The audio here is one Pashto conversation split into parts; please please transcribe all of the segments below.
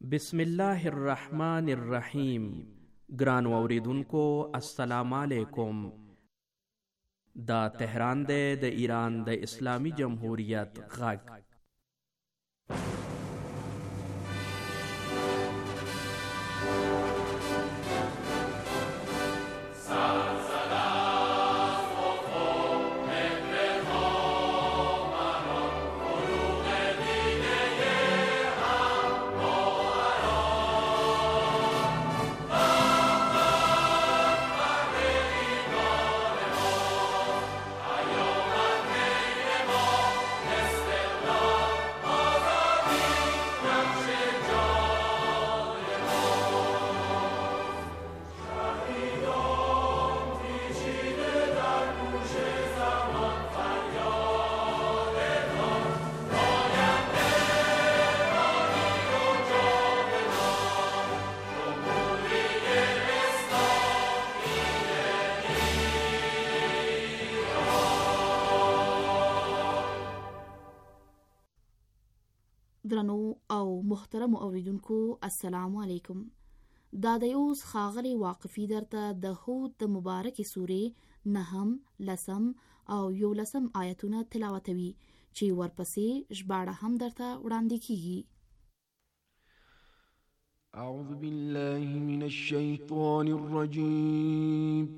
بسم الله الرحمن الرحیم. ګران اوریدونکو السلام علیکم. دا تهران دی د ایران د اسلامی جمهوریت غږ. درنو او محترم اوریدونکو السلام علیکم. دا د اوس خاغلی واقفی درته د هود د مبارک سورې 9 10 او 11 آیتونه تلاوتوي چې ورپسې ژباړه هم درته وړاندې کیږي. اعوذ بالله من الشیطان الرجیم.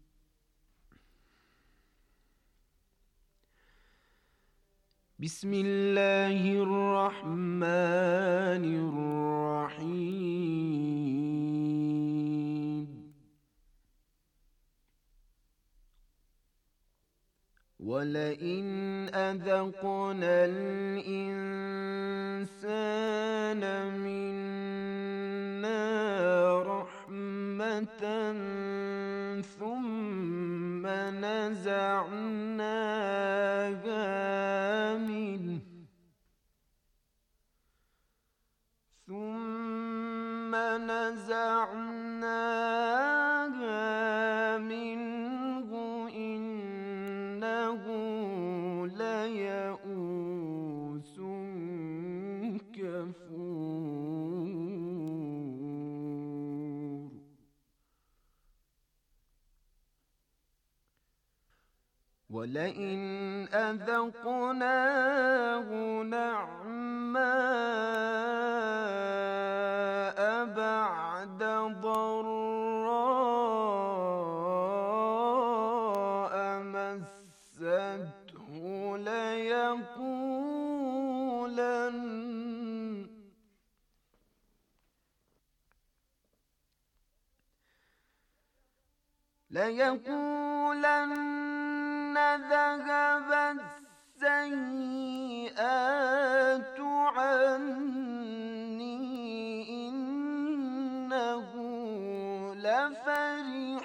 بسم الله الرحمن الرحيم. ولئن أذقنا الإنسان منا رحمة ثم نزعناها منه إنه ليئوس كفور. ولئن أذقناه نعماء بعد ضراء مسته ليقولن ذهب السيئات عني إنه لفرح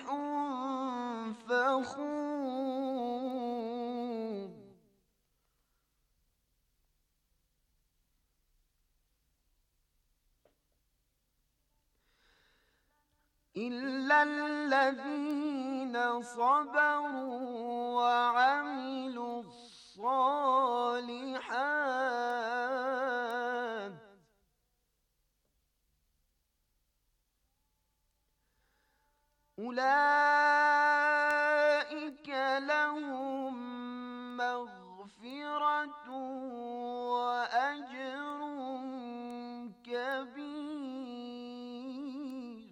فخور. إلا الذين صبروا وعملوا الصالحات أولئك لهم مغفرة وأجر كبير.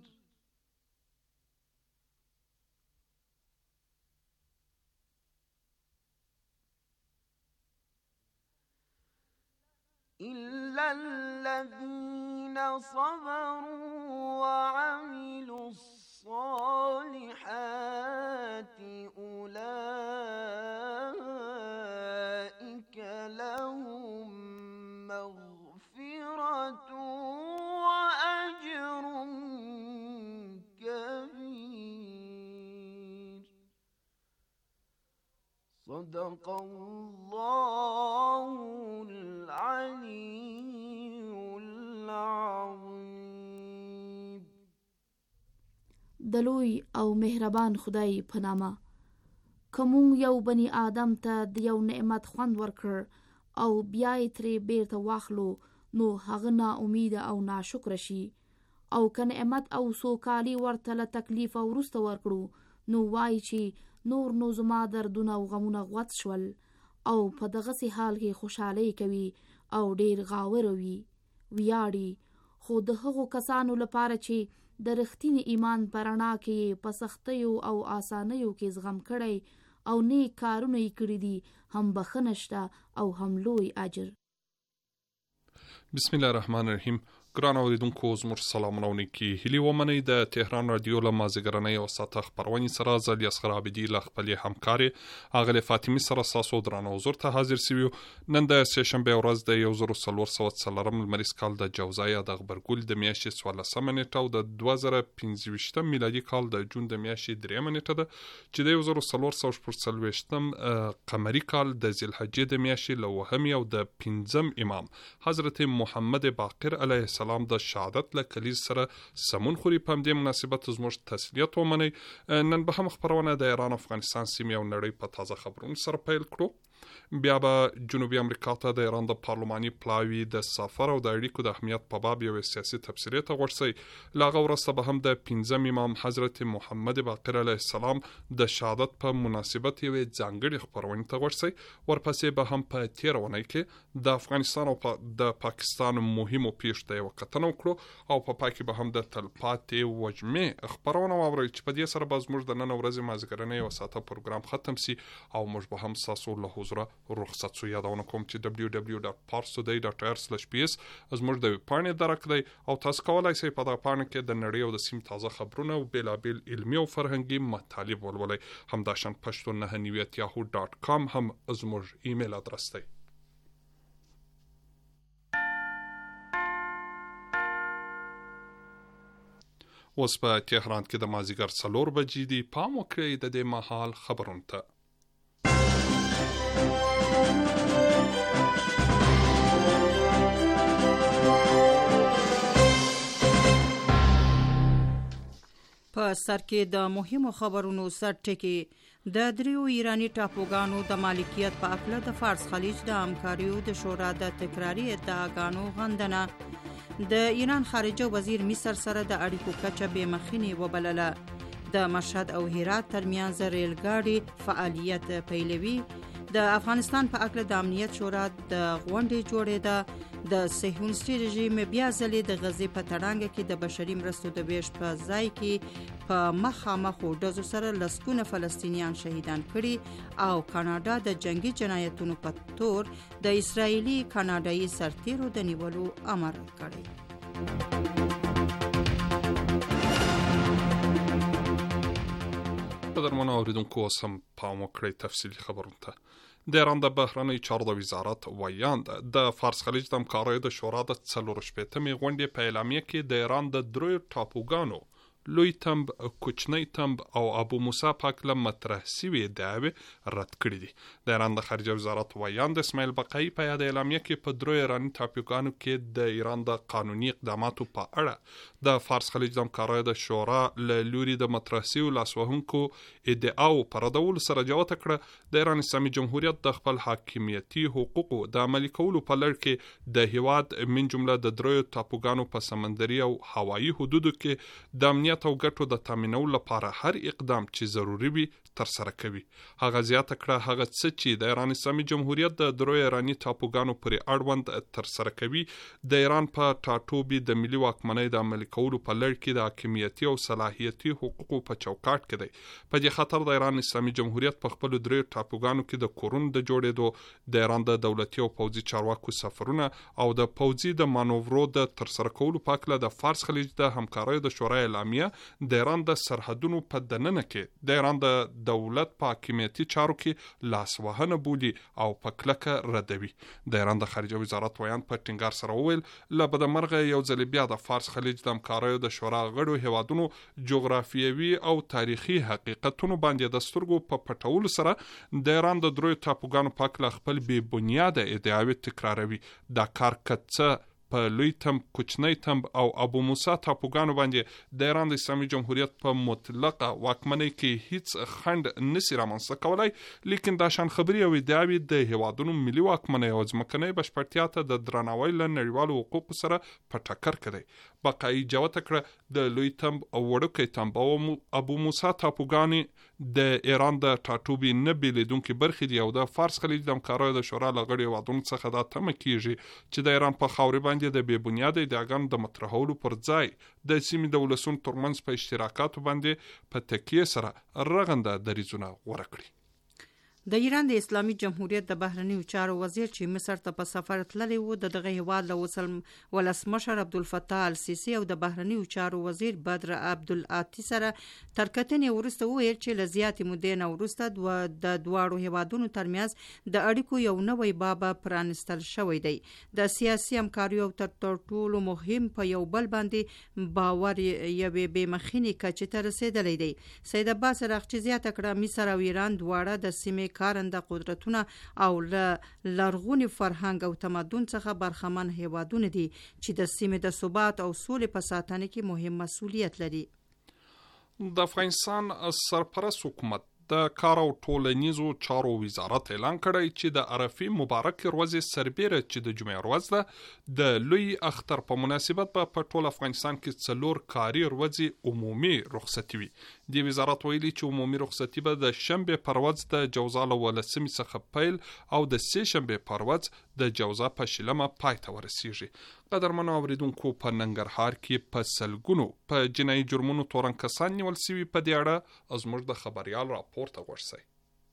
إلا الذين صبروا وعملوا الصالحات أولئك لهم مغفرة وأجر كبير. صدق الله العلي العظيم. دلوی او مهربان خدای په نامه. کوم یو بنی آدم ته د یو نعمت خوند ورکړ او بیا یې ترې بیرته واخلو نو هغه نا امید او ناشکر شي او که نعمت او سوکالي ورته له تکلیف او وروسته ورکړو نو وایي چې نور نو زما دردونه او غمونه غوڅ شول او په دغسې حال کې خوشحالۍ کوي او ډیر غاوره وي ویاړي. خو د هغو کسانو لپاره چې د رښتینې ایمان په رڼا کې په سختیو او آسانیو کې زغم کړی او نیک کارونه یې کړي دي هم بخښنه شته او هم لوی اجر. بسم الله الرحمن الرحیم. ګران اوریدونکو زموږ سلامونه او نیکي هیلې ومنئ. د تهران رادیو له مازدیګرنۍ او ساعته خپرونې سره زه الیاصغر عابدي له خپلې همکارې اغلې فاطمې سره ستاسو درانه حضور ته حاضر سوي یو. نن د سهشنبې ورځ د 1404 لمریز کال د جوزا یا د غبرګول د میاشتې 14 نیټه او د 2025 میلادي کال د جون د میاشتې 3 نیټه ده چې د 1440 قمري کال د ذوالحجې د میاشتې له 9 او د 5 امام حضرت محمد باقر علیه السلام د شهادت له کلیز سره سمون خوري. په همدې مناسبت زموږ تسلیت ومنئ. نن به هم خپرونه د ایران افغانستان سیمې او نړۍ په تازه خبرونو سره پیل کړو. بیا به جنوبي امریکا ته د ایران د پارلماني پلاوي د سفر او د اړیکو د اهمیت په باب یو سیاسي تبصرې ته ورسئ. له هغه وروسته به هم د 5 امام حضرت محمد باقر علیه السلام د شهادت په مناسبت یو ځانګړي خبرونه ته ورسئ. ورپسې به هم په تیر ونې کې د افغانستان او د پاکستان مهمو پیښو ته یو کتنه وکړو او په پاکي به هم د تلپاتې وجمې خبرونه واورئ چې په دې سره به زموږ د نن ورځې مازدیګرنۍ او ساعته پروګرام ختم سي او موږ به هم تاسو له حضور رخصت سو. یادونه کوم چې www.parstoday.ir/ps زموږ د پاڼې درک دی او تاسو کولای شئ په دغه پاڼه کې د نړۍ او د سیمې تازه خبرونه او بیلابیل علمي او فرهنګي مطالب ولولئ. همداشان pashto9@yahoo.com هم زموږ ایمیل ادرس دی. اوس په تهران کې د مازیګر 4 بجې دي. پام وکړئ د دې مهال خبرونه ته. په سر کې د مهمو خبرونو سر ټکی د دریو ایرانی ټاپوګانو د مالکیت په اړه د فارس خلیج د همکاریو د شورا د تکراری ادعاګانو غندنه، د ایران خارجه وزیر مصر سره د اړیکو کچه بې مخینې وبلله، د مشهد او هرات ترمنځ ریل ګاډي فعالیت پیلوي، د افغانستان په اړه د امنیت شورا د غونډې جوړېده، د صهیونیستي رژیم بیا ځلې د غزې په تړانګه کې د بشري مرستو د ویش په ځای کې په مخامخ ډزو سره لسګونه فلسطینیان شهیدان کړي او کاناډا د جنگي جنایتونو په تور د اسرایلی کاناډایي سرتیرو د نیولو امر کړی. قدرمنو اوریدونکو سم پام وکړئ تفصیلي خبرونه ته. د ایران د بهرنی چارو د وزارت ویاند د فارس خلیج د همکاریو د شورا د 44مې غونډې په اعلامیه کې د ایران د دریو ټاپوګانو لوی تمب، کوچنی تمب او ابو موسی پاکله مطرح سوي ادعاوې رد کړي دي. د ایران د خارجه وزارت ویاند اسماعیل بقایي په یاد اعلامیه کې په درو ایرانی ټاپوګانو کې د ایران د قانوني اقداماتو په اړه د فارس خلیج د همکاریو د شورا له لوري د مطرح سوي لاسوهونکو ادعاو پر ردولو سره جوته کړه د ایران اسلامي جمهوریت د خپل حاکمیتي حقوقو د عملي کولو په لړ کې د هیواد من جمله د درو ټاپوګانو په سمندري او هوایي حدودو کې د امنیت او ګټو د تامینولو لپاره هر اقدام چې ضروری وي تر سره کوي. هغه زیاته کړه هغه څه چې د ایران اسلامي جمهوریت د درو ایرانی ټاپوګانو پرې اړوند تر سره کوي د ایران په ټاټوبي د ملي واکمنۍ د عملي کولو په لړ کې د حاکمیتي او صلاحیتي حقوقو په چوکاټ کې دی. په دې خاطر د ایران اسلامي جمهوریت په خپل درو ټاپوګانو کې د کورونو د جوړېدو، د ایران د دولتي او پوځي چارواکو سفرونه او د پوځي د مانورو د تر سره کولو په اړه د فارس خلیج د همکاریو د شورا اعلامیه د ایران د سرحدونو په دننه کې د ایران د دولت په حاکمیتي چارو کې لاسوهنه بولي او په کلکه ردوي. د ایران د خارجه وزارت ویاند په ټینګار سره وویل له بدمرغه یو ځل بیا د فارس خلیج د همکاریو د شورا غړو هیوادونو جغرافیوي او تاریخي حقیقتونو باندې د سترګو په پټولو سره د ایران د درو ټاپوګانو په اړه خپل بې بنیاده ادعاوې تکراروي. دا کار کڅه په لوی تمب، کوچنی تمب او ابو موسی ټاپوګانو باندې د ایران د اسلامي جمهوریت په مطلقه واکمنۍ کې هیڅ خنډ نسی رامنځته کولای، لیکن دا شان خبري او ادعاوې د هیوادونو ملي واکمنۍ او ځمکنۍ بشپړتیا ته د درناوي له نړیوالو حقوقو سره په ټکر کړي. بقایي جوته کړه د لوی تمب او وړوکی تمب او ابو موسی ټاپوګانې د ایران د ټاټوبي نه بیلیدونکي برخې دي او د فارس خلیج د همکاریو د شورا له غړو هیوادونو څخه دا تمه کیږي چې د ایران په خاورې باندې د بې بنیاده ادعاګانو د مطرحولو پر ځای د سیمې د ولسونو ترمنځ په اشتراکاتو باندې په تکیه سره رغنده دریځونه غوره کړي. د ایران د اسلامي جمهوریت د بهرنیو چارو وزیر چې مصر ته په سفر تللی و د دغه هیواد له ولسمشر عبدالفتاح السیسی او د بهرنیو چارو وزیر بدر عبدالعاطی سره تر کتنې وروسته وویل چې له زیاتې مودې نه وروسته د دواړو هیوادونو ترمنځ د اړیکو یو نوی باب پرانستل شوی دی. د سیاسي همکاریو تر ټولو مهم په یو بل باندې باور یوې بېمخینې کچې ته رسېدلی دی. سید عباس راغچي زیاته کړه مصر او ایران دواړه د سیمې کارنده قدرتونه او لرغوني فرهنګ او تمدن څخه برخمن هیوادونه دي چې د سیمې د ثبات او سولې په ساتنه کې مهم مسؤلیت لري. د افغانستان سرپرست حکومت د کار او ټولنیزو چارو وزارت اعلان کړی چې د عرفي مبارک ورځې سربیره چې د جمعې ورځ ده د لوی اختر په مناسبت په ټول افغانستان کې 4 کاري ورځې عمومي رخصتي وي. د وزارت ویلي چې عمومي رخصتي به د شنبه پر ورځ د جوزا له 18 څخه پیل او د سه شنبه پر ورځ د جوزا په شلمه پای ته ورسیږي. قدرمنو اوریدونکو په ننګرهار کې په سلګونو په جنایي جرمونو تورن کسان نیول شوي په دې اړه زموږ د خبريال راپور ته ورسئ.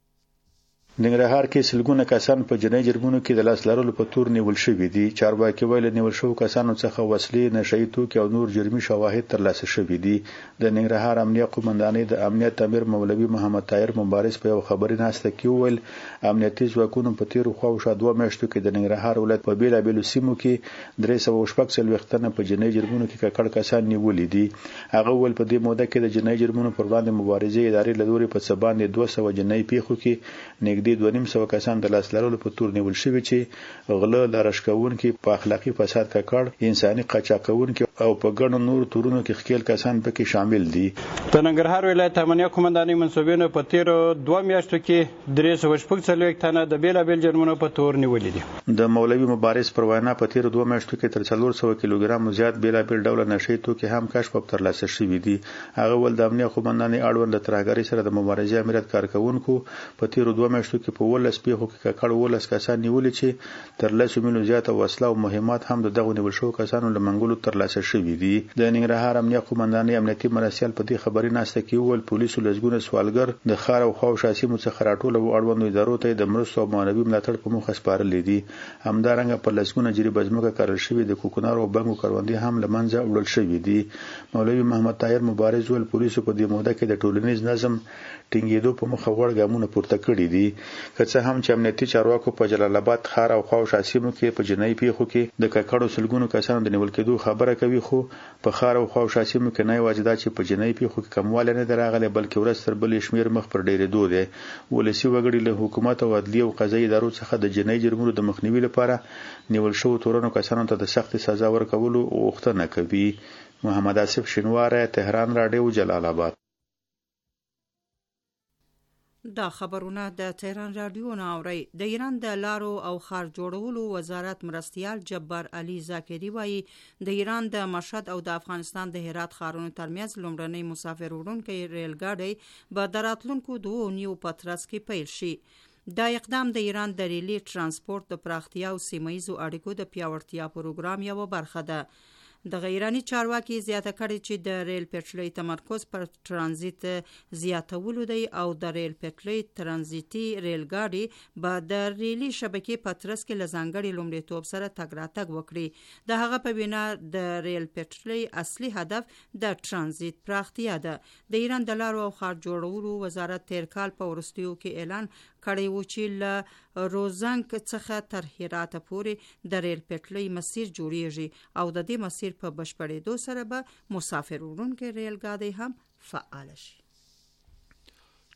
ننګرهار کې سلګونه کسان په جنایي جرمونو کې د لاس لرلو په تور نیول شوي دي. چارواکي ویلي نیول شوو کسانو څخه وسلې، نشهیي توکي او نور جرمي شواهد ترلاسه شوي دي. د ننګرهار امنیه قومندانۍ د امنیت امیر مولوي محمد طاهر مبارز په یو خبري ناسته کې وویل امنیتي ځواکونو په تیرو خواوشا 2 میاشتو کې د ننګرهار ولایت په بیلابیلو سیمو کې 346 تنه په جنایي جرمونو کې ککړ کسان نیولي دي. هغه ول په دې موده کې د جنایي جرمونو پر وړاندې مبارزې ادارې له لوري په څه باندې 200 جنایي پیښو کې نږدې 2.5 کسان د لاس لرلو په تور نیول شوي چې غله، لارښ کوونکي، په اخلاقي فساد ککړ، انساني قاچاق کوونکي او په ګڼو نور تورونو کې ښکېل کسان پکې شامل دي. د ننګرهار ولایت امنیه قومندانۍ منصوبینو په تیرو 2 میاشتو کې 346 تنه د بیلابیل جرمونو په تور نیولي دي. د مولوي مبارز پر وینا په تیرو 2 میاشتو کې تر 400 کیلوګرام زیات بیلابیل ډول نشهیي توکي هم کشف او ترلاسه شوي دي. هغه ول د امنیه قومندانۍ اړوند د ترهګرۍ سره د مبارزې امریت کارکونکو په تیرو 2 میاشتو کې په 12 پیښو کې ککړ 12 کسان نیولي چې تر 100 میلیون زیاته وسله او مهمات هم د دغو نیول شوو کسانو له منګولو ترلاسه شوي دي. د ننګرهار امنیه قومندانۍ امنیتي مرستیال په دې خبري ناسته کې وویل پولیسو لږګونه سوالګر د ښار او خواوشا سیمو څخه راټولو اړوندو ادارو ته د مرستو او معنوي ملاتړ په موخه سپارلي دي. همدارنګه په لږګونه جریبه ځمکه کرل شوي د کوکنارو او بنګو کروندې هم له منځه وړل شوي دي. مولوي محمد طاهر مبارز ویل پولیسو په دې موده کې د ټولنیز نظم ټینګېدو په مخه غوړ ګامونه پورته کړي دي. که څه هم چې امنیتي چارواکو په جلال آباد ښار او خواوشا سیمو کې په جنایي پیښو کې د ککړو سلګونو کسانو د نیول کېدو خبره کوي، خو په ښار او خواوشا سیمو کې نه یوازې دا چې په جنایي پیښو کې کموالی نه دی راغلی بلکې ورځ تر بلې شمېر مخ پر ډېرېدو دی. ولسي وګړي له حکومت او عدلیې او قضایي ادارو څخه د جنایي جرمونو د مخنیوي لپاره نیول شوو تورنو کسانو ته د سختې سزا ورکولو غوښتنه کوي. محمد آصف شینواره، تهران رادیو، جلال آباد. دا خبرونه د تهران رادیو نه اوري. د ایران د لارو او ښار جوړولو وزارت مرستیال جبار علي زاکری وایي د ایران د مشهد او د افغانستان د هرات ښارونو ترمنځ لومړنۍ مسافر وړونکې ریل ګاډۍ به د راتلونکو 2.5 په ترڅ کې پیل شي. دا اقدام د ایران د ریلي ترانسپورت د پراختیا او سیمه‌ییزو اړیکو د پیاوړتیا پروګرام یوه برخه ده. د ایرانی چارواکي زیاته کړې چې د ریل پټلۍ تمرکز پر ترانزیت زیاتولو دی او د ریل پټلۍ ترانزیتي ریل ګاډي به د ریلي شبکې په ترڅ کې له ځانګړي لومړیتوب سره تګ راتګ وکړي. د هغه په وینا د ریل پټلۍ اصلي هدف د ترانزیت پراختیا ده. د ایران د لارو او ښار جوړولو وزارت تیر کال په وروستیو کې اعلان کړی و چې له روزنګ څخه تر هرات پورې د ریل پټلۍ مسیر جوړیږي او د دې مسیر په بشپړېدو سره به مسافر وړونکې ریل ګاډۍ هم فعال شي.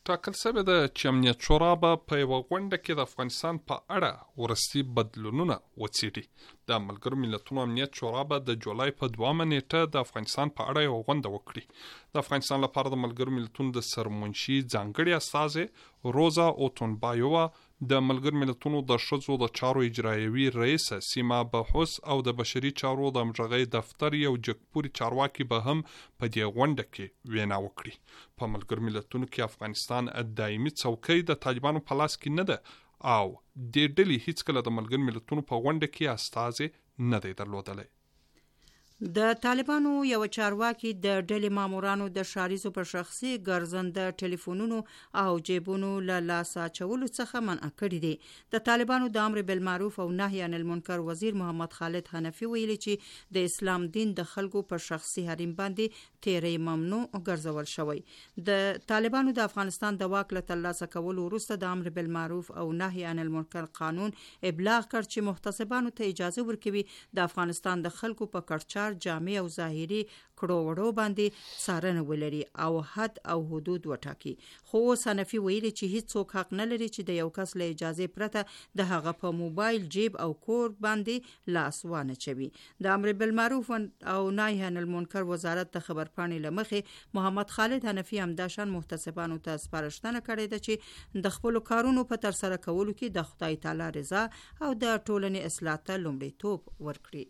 ټاکل شوې ده چې امنیت شورا به په یوه غونډه کې د افغانستان په اړه وروستي بدلونونه وڅېړي. د ملګرو ملتونو امنیت شورا به د جولای په 2 نیټه د افغانستان په اړه یوه غونډه وکړي. د افغانستان لپاره د ملګرو ملتونو د سرمنشي ځانګړي استازې روزا اوتونبایووا، د ملګرو ملتونو د ښځو د چارو اجرایوي رئیسه سیما بحوث او د بشري چارو د همغږۍ دفتر یو جګپوري چارواکي به هم په دې غونډه کې وینا وکړي. په ملګرو ملتونو کې افغانستان دایمي څوکۍ د طالبانو په لاس کې نه ده او دې ډلې هیڅکله د ملګرو ملتونو په غونډه کې استازی نه دی درلودلی. د طالبانو یو چارواکي د ډلې مامورانو د شاریزو پر شخصي ګرځنده ټلیفونونو او جیبونو له لاسه اچولو څخه منع کړي دي. د طالبانو د امر بالمعروف او نهي عن المنکر وزیر محمد خالد حنفي ویلي چې د اسلام دین د خلکو پر شخصي حریم باندې تیری ممنوع ګرځول شوی. د طالبانو د افغانستان د واک له ترلاسه کولو وروسته د امر بالمعروف او نهي عن المنکر قانون ابلاغ کړ چې محتسبانو ته اجازه ورکوي د افغانستان د خلکو په کړچار جامع او ظاهري کړو وړو باندې څارنه ولري او حد او حدود وټاکي. خو حنفي ویلي چې هیڅ څوک حق نه لري چې د یو کس له اجازه پرته د هغه په موبایل، جیب او کور باندې لاس وانه چوي. د امر بالمعروف او نهي عن المنکر وزارت د خبرپاڼې لمخې محمد خالد حنفي همداشان محتسبانو ته سپارښتنه کړې ده چې د خپل کارونو په تر سره کولو کې د خدای تعالی رضا او د ټولنې اصلاح ته لومړیتوب ورکړي.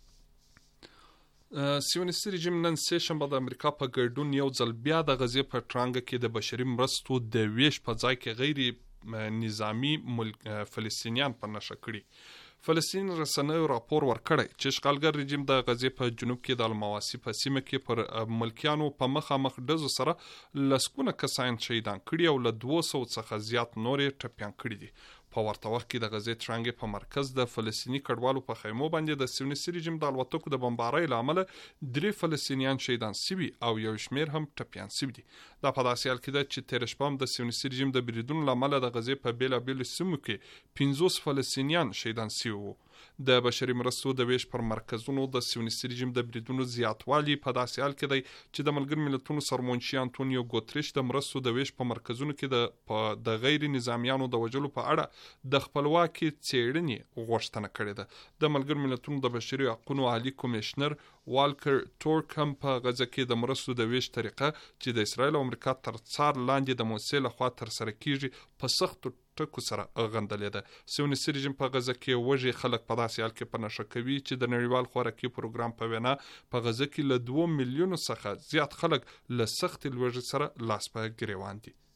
سیونیستي رژیم نن سه شنبه د امریکا په ګډون یو ځل بیا د غزې په ټرانګه کې د بشري مرستو د ویش په ځای کې غیر نظامی فلسطینیان په نشه کړي. فلسطین رسنیو راپور ورکړی چې اشغالګر رژیم د غزې په جنوب کې د المواسی په سیمه کې پر ملکیانو په مخامخ ډزو سره لسکونه کسان شهیدان کړي او له 200 څخه زیات نورې ټپیان کړي دي. په ورته وخت کې د غزې ټرانګې په مرکز د فلسطیني کډوالو په خیمو باندې د سیونیستي رژیم د الوتکو د بمبارۍ له امله 3 فلسطینیان شهیدان شوي او یو شمېر هم ټپیان شوي دي. دا په داسې حال کې ده چې تېره شپه هم د سیونیستي رژیم د بریدونو له امله د غزې په بېلابېلو سیمو کې 50 فلسطینیان شهیدان شوي وو. د بشري مرستو د ویش پر مرکزونو د سیونیستي رژیم د بریدونو زیاتوالی په داسې حال کې دی چې د ملګرو ملتونو سرمنشي انټونیو ګوتریش د مرستو د ویش په مرکزونو کې د غیر نظامیانو د وژلو په اړه د خپلواکي څېړنې غوښتنه کړې ده. د ملګرو ملتونو د بشري حقوقو عالی کمیشنر والکر ټورک هم په غزه کې د مرستو د ویش طریقه چې د اسرایل او امریکا تر څار لاندې د موسسې لخوا ترسره کیږي په سختو ټکو سره غندلې ده. سیونیستي رژیم په غزه کې وږي خلک په داسې حال کې په نشه کوي چې د نړیوال خوراکي پروګرام په وینا په غزه کې له 2 میلیونو څخه زیات خلک له سخت لوږې سره لاس په ګریوان دي.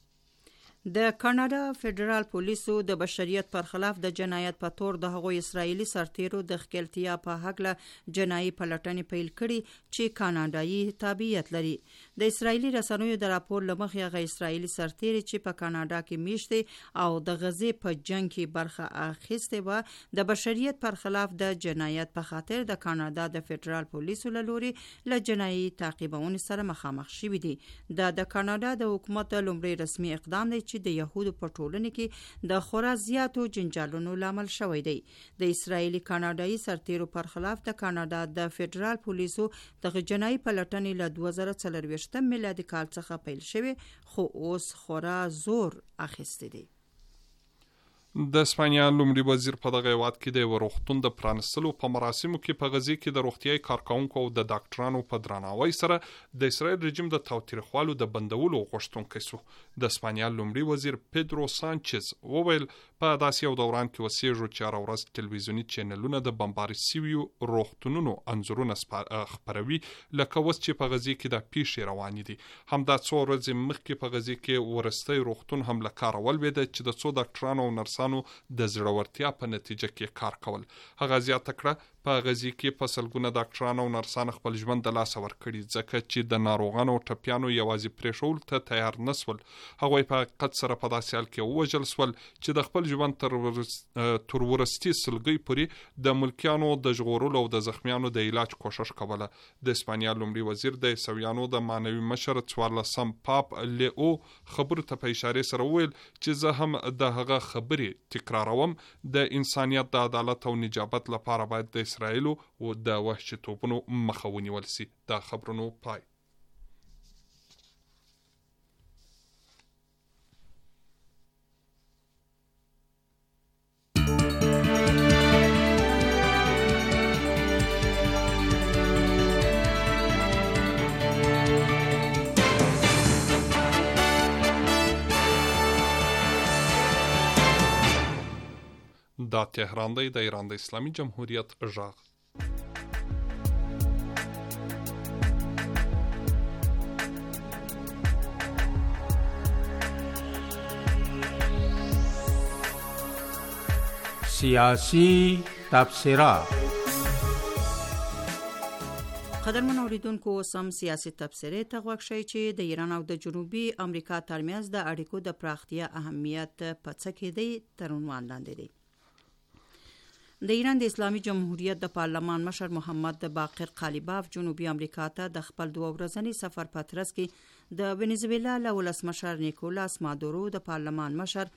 د کاناډا فدرال پولیسو د بشریت پر خلاف د جنایت په تور د هغوی اسرایلی سرتیرو د ښکېلتیا په هکله جنایي پلټنې پیل کړي چې کاناډایي تابعیت لري. د اسرایلی رسنیو د راپور له مخې هغه اسرایلی سرتیري چې په کاناډا کې میشتي او د غزې په جنگ کې برخه اخیستې وه د بشریت پر خلاف د جنایت په خاطر د کاناډا د فدرال پولیسو له لوري له جنایي تعقیبونې سره مخامخ شوي دي. د کاناډا د حکومت د لومړي رسمي اقدام دی چې د یهودو په ټولنه کې د خورا زیاتو جنجالونو لامل شوی دی. د اسرایلی کاناډایي سرتیرو پر خلاف د کاناډا د فدرال پولیسو د جنایي پلټنې له 2024 میلادي کال څخه پیل شوی خو اوس خورا زور اخیستی دی. د اسپانیا لومړي وزیر په دغه هیواد کې د روغتون د پرانستلو په مراسمو کې په غزې کې د روغتیايي کارکونکو او د ډاکټرانو په درناوي سره د اسرائیل رژیم د تاوتریخوالو د بندولو غوښتونکی شو. د اسپانیا لومړي وزیر پیدرو سانچز وویل په داسې یو دوران کې اوسېږو چې هره ورځ تلویزیوني چینلونه د بمباري شویو روغتونونو انځورونه خپروي لکه اوس چې په غزې کې د پیښې روانې دي. همدا څو ورځې مخکې په غزې کې ورستی روغتون هم له کاره ولوېده چې د څو ډاکټرانو او نرسانو د زړورتیا په نتیجه کې کار کول. هغه زیاته کړه په غزې کې په سلګونه ډاکټران او نرسان خپل ژوند د لاسه ورکړي ځکه چې د ناروغانو او ټپیانو یوازې پرېښول ته تیار نه سول. هغوی په حقیقت سره په داسې حال کې ووژل سول چې د خپل ژوند تر ورستي سلګۍ پورې د ملکیانو د ژغورلو او د زخمیانو د علاج کوشش کوله. د اسپانیا لومړي وزیر د عیسویانو د معنوي مشر 14 پاپ لیو خبرو ته په اشارې سره وویل چې زه هم د هغه خبرې تکراروم. د انسانیت د عدالت او نجابت لپاره باید د اسرائیلو او د وحشتوبونو مخه ونیول شي. دا خبرونو پای. دا تهران دی، د ایران د اسلامي جمهوریت غږ. سیاسی تبصره. قدرمن اوریدونکو، سم سیاسي تبصرې ته غوږ شئ چې د ایران او د جنوبي امریکا ترمنځ د اړیکو د پراختیا اهمیت په څه کې دی تر عنوان لاندې دی. د ایران د اسلامي جمهوریت د پارلمان مشر محمد باقر قالیباف جنوبي امریکا ته د خپل 2 ورځني سفر په ترڅ کې د وینزویلا له ولسمشر نیکولاس مادورو د پارلمان مشر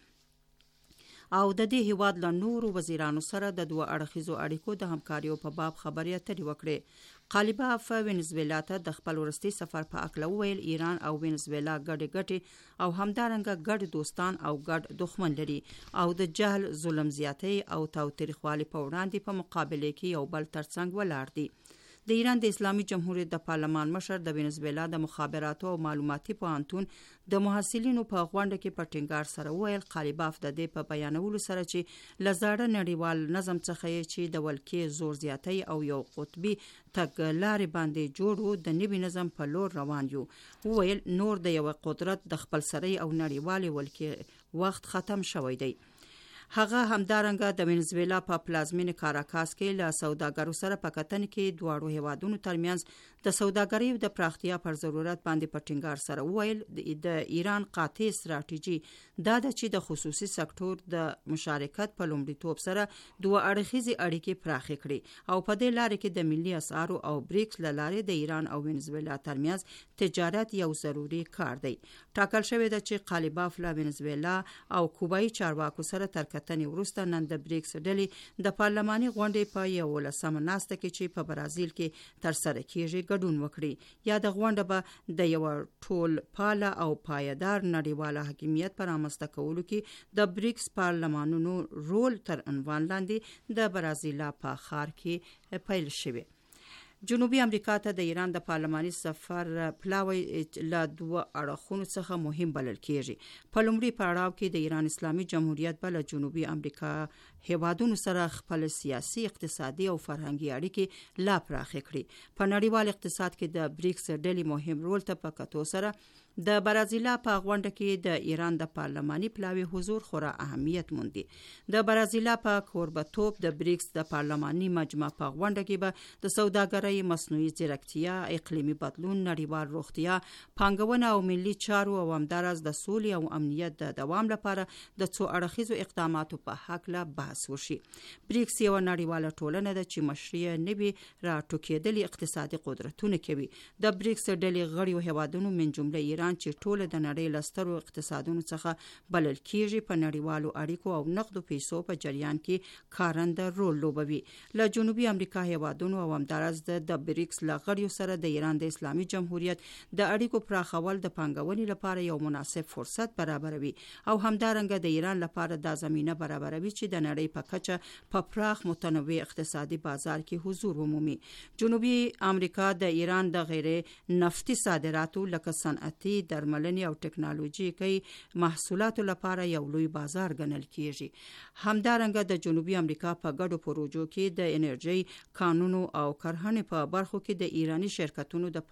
او د دې هیواد له نورو وزیرانو سره د 2 اړخیزو اړیکو د همکاریو په باب خبرې اترې وکړې. قالیباف وینزویلا ته د خپل وروستي سفر په اړه وویل ایران او وینزویلا ګډې او همدارنګه ګډ دوستان او ګډ دښمن لري او د جهل، ظلم زیاتۍ او تاوتریخوالي په وړاندې په مقابله کې یو بل ترڅنګ ولاړ دي. د ایران د اسلامي جمهوریت د پارلمان مشر د وینزویلا د مخابراتو او معلوماتي پوهنتون د محصلینو په غونډه کې په ټینګار سره وویل قالیباف د دې په بیانولو سره چې لزاړه نړیوال نظم څخه چې د ولکې زور زیاتی او یو قطبي تګلارې باندې جوړو د نوي نظم په لور روان یو. وویل نور د یو قدرت د خپلسرۍ او نړیوالې ولکې وخت ختم شوی دی. هغه همدارنګه د وینزویلا په پلازمینه کاراکاس کې له سوداګرو سره په کتنه کې دواړو هیوادونو ترمنځ د سوداګرۍ د پراختیا پر ضرورت باندې په ټینګار سره وویل د ایران قاطع ستراتیژي دا ده چې د خصوصي سکتور د مشارکت په لومړیتوب سره 2 اړخیزې اړیکې پراخې کړي او په دې لارې کې د ملي اسعارو او بریکس له لارې د ایران او وینزویلا ترمنځ تجارت یو ضروري کار دی. ټاکل شوی ده چې قالیباف له وینزویلا او کوبایي چارواکو سره تر کتنې وروسته نن د بریکس ډلې د پارلماني غونډې په 11مه ناسته کې چې په برازیل کې ترسره کیږي ګډون وکړي. یا د غونډه به د یو ټول پاله او پایدار نړیواله حاکمیت پر رامنځته کولو کې د بریکس پارلمانونو رول تر عنوان لاندې د برازیل په ښار کې پیل شوی. جنوبي امریکا ته د ایران د پارلماني سفر پلاوی له 2 اړخونو څخه مهم بلل کیږي. په لومړي پړاو کې د ایران اسلامي جمهوریت بل جنوبي امریکا هیوادونو سره خپل سیاسي، اقتصادي او فرهنګي اړیکې لا پراخې کړي. په نړیوال اقتصاد کې د بریکس ډلې مهم رول ته په کتو سره د برازیلا په غونډه کې د ایران د پارلماني پلاوی حضور خورا اهمیت موندي. د برازیلا په کوربتوب د بریکس د پارلماني مجمع په غونډه کې به د سوداګرۍ، مصنوعي ځیرکتیا، اقلیمي بدلون، نړیوال روغتیا، پانګونه او ملي چارو او همدارس د سولې او امنیت د دوام لپاره د 2 اړخیزو اقداماتو په حق له بحث وشي. بریکس یو نړیواله ټولنه ده چې مشري نوي راټوکېدلي اقتصادي قدرتونه کوي. د بریکس ډلې غړیو هیوادونو من جمله ایران چې ټول د نړۍ لسترو اقتصادونو څخه بلل کیږي په نړیوالو اړیکو او نقدو پیسو په جریان کې کارنده رول لوبوي. له جنوبي امریکا هیوادونو او همدارس د بریکس لغړیو سره د ایران د اسلامي جمهوریت د اړیکو پراخول د پانګونې لپاره یو مناسب فرصت برابروي او همدارنګه د ایران لپاره د زمينه برابروي چې د نړۍ په کچه په پراخ متنوع اقتصادي بازار کې حضور ومومي. جنوبي امریکا د ایران د غیر نفتي صادراتو لکه صنعتي، درملنې او ټکنالوژیکي محصولاتو لپاره یو لوی بازار ګڼل کیږي. همدارنګه د جنوبي امریکا په ګډو پروژو کې د انرژي، قانون او کرهنې په برخو کې د ایرانی شرکتونو د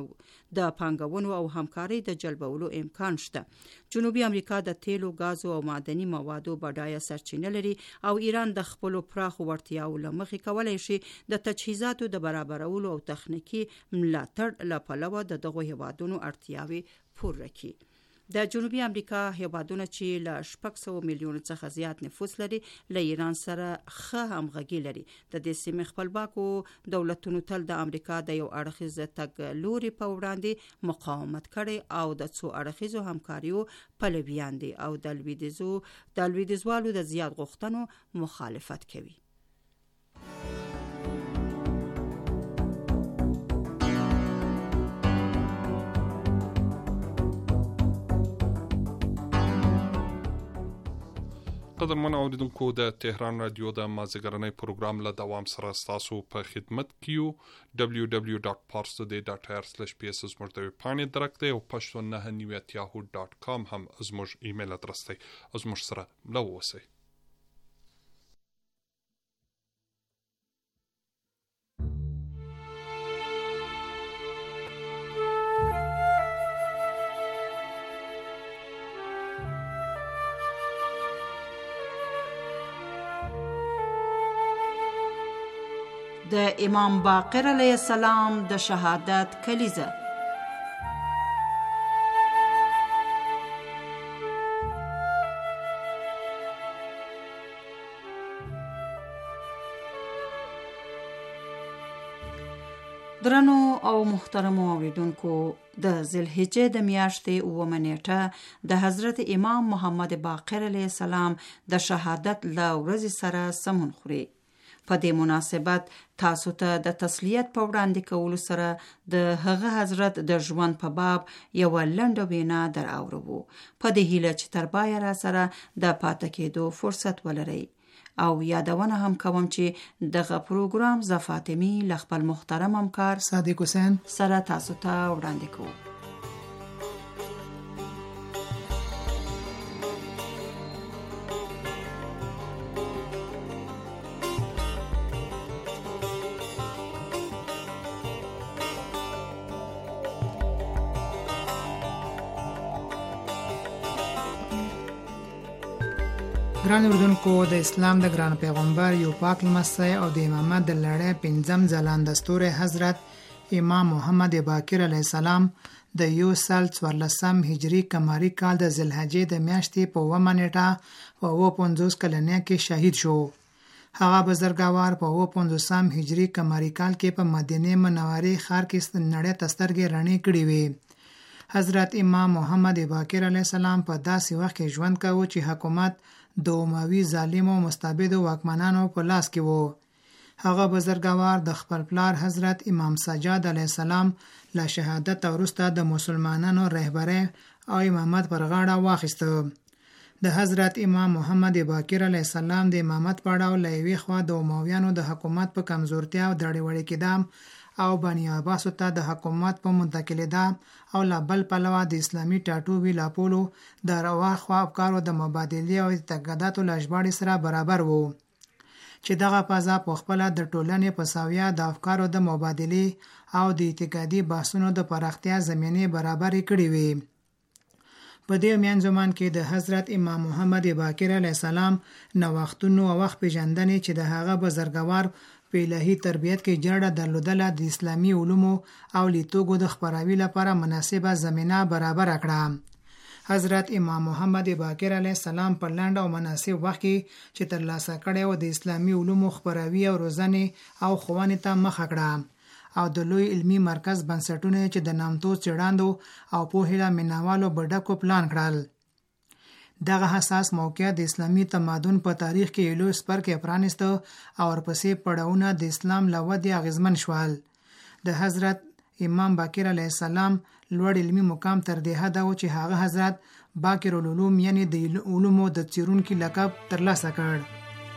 پانګونو او همکارۍ د جلبولو امکان شته. جنوبي امریکا د تیلو، غازو او معدني موادو بډایه سرچینه لري او ایران د خپل پراخو وړتیاو له مخې کولای شي د تجهیزاتو د برابرولو او تخنیکی ملاتړ لپاره د دغه هیوادونو اړتیاوي پوره کړي. د جنوبي امریکا هیوادونه چې له 600 میلیون څخه زیات نفوس لري له ایران سره ښه همغږي لري. د دې سیمې خپلواکو دولتونو تل د امریکا د یو اړخیز تګلوري په وړاندې مقاومت کړي او د 2 اړخیزو همکاریو پلویان دي او د لویدیځوالو د زیات غوښتنو مخالفت کوي. قدرمن اوریدونکو، د تهران رادیو د مازیګرنۍ پروګرام له دوام سره تاسو په خدمت کیو. www.parstoday.ir/ps زموږ د ویبپاڼې درک دی او pashto9@yahoo.com هم زموږ ایمیل ادرس دی. زموږ سره ملو اوسئ. د امام باقر علیه السلام د شهادت کلیزه. درنو او محترمو اوریدونکو، د ذوالحجې د میاشتې 9 نیټه د حضرت امام محمد باقر علیه السلام د شهادت له ورځې سره سمون خوري. په دې مناسبت تاسو ته د تسلیت په وړاندې کولو سره د هغه حضرت د ژوند په باب یو لنډه وینا در اورو، په دې هیله چې تر پایه را سره د پاتې کېدو فرصت ولرئ. او یادونه هم کوم چې دغه پروګرام ز فاطمی ل خپل محترم همکار صادق حسین سره تاسو ته وړاندې کوم. ګران اردوونکو، د اسلام د ګران پیغمبر یو پاک لمسی او د امامت د لړۍ 5م ځلانده ستوری حضرت امام محمد باقر علیه السلام د 1414 هجری قمری کال د ذوالحجې د میاشتې په 9 نیټه په 50 کلنۍ کې شهید شو. هغه بزرګوار په 50 هجری قمری کال کې په مدینه منورې ښار کې نړۍ ته سترګې رڼې کړې وې. حضرت امام محمد باقر علیه السلام په داسې وخت کې ژوند کاوه چې حکومت د اموي ظالم او مستبد واکمنانو په لاس کې وو. هغه بزرګوار د خپل پلار حضرت امام سجاد علیه السلام له شهادت وروسته د مسلمانانو رهبري او امامت پر غاړه واخیسته. د حضرت امام محمد باقر علیه السلام د امامت پړاو له یوې خوا د امویانو د حکومت په کمزورتیا او دړې وړې کېدام او بني عباس ته د حکومت په منتقلیدا او لا بل پلوه د اسلامي ټاټوبي لاپولو د روا خوا افکارو د مبادلې او تګداتو لژباړې سره برابر وو، چې دغه فضا په خپل د ټولنې په ساویه د افکارو د مبادلې او د اعتقادي بحثونو د پراختیا زمینه برابر کړې وي. په دې میانځمان کې د حضرت امام محمد باقر علیه السلام نوښتونو او وخت پیژندنې چې د هغه بزرګوار په الهي تربیت کې جړه درلودله د اسلامي علومو او لیتوګو د خبراوي لپاره مناسبه زمینه برابر کړه. حضرت امام محمد باقر علیه السلام په لاند او مناسب وخت کې چې ترلاسه کړي و د اسلامي علومو خبراوي او روزنې او ښوونې ته مخه کړه او د لوی علمی مرکز بنسټونه چې د نامتو څېړندو او پوهې له مینوالو بډکو پلان کړل. دغه حساس موقع د اسلامي تمدن په تاریخ کې لوی څپرکی پرانیسته او ورپسې پړاوونه د اسلام له ودې اغیزمن شول. د حضرت امام باقر علیه السلام لوړ علمي مقام تر دې حده و چې هغه حضرت باقر العلوم یعنی د علومو د څیړونکي لقب ترلاسه کړ.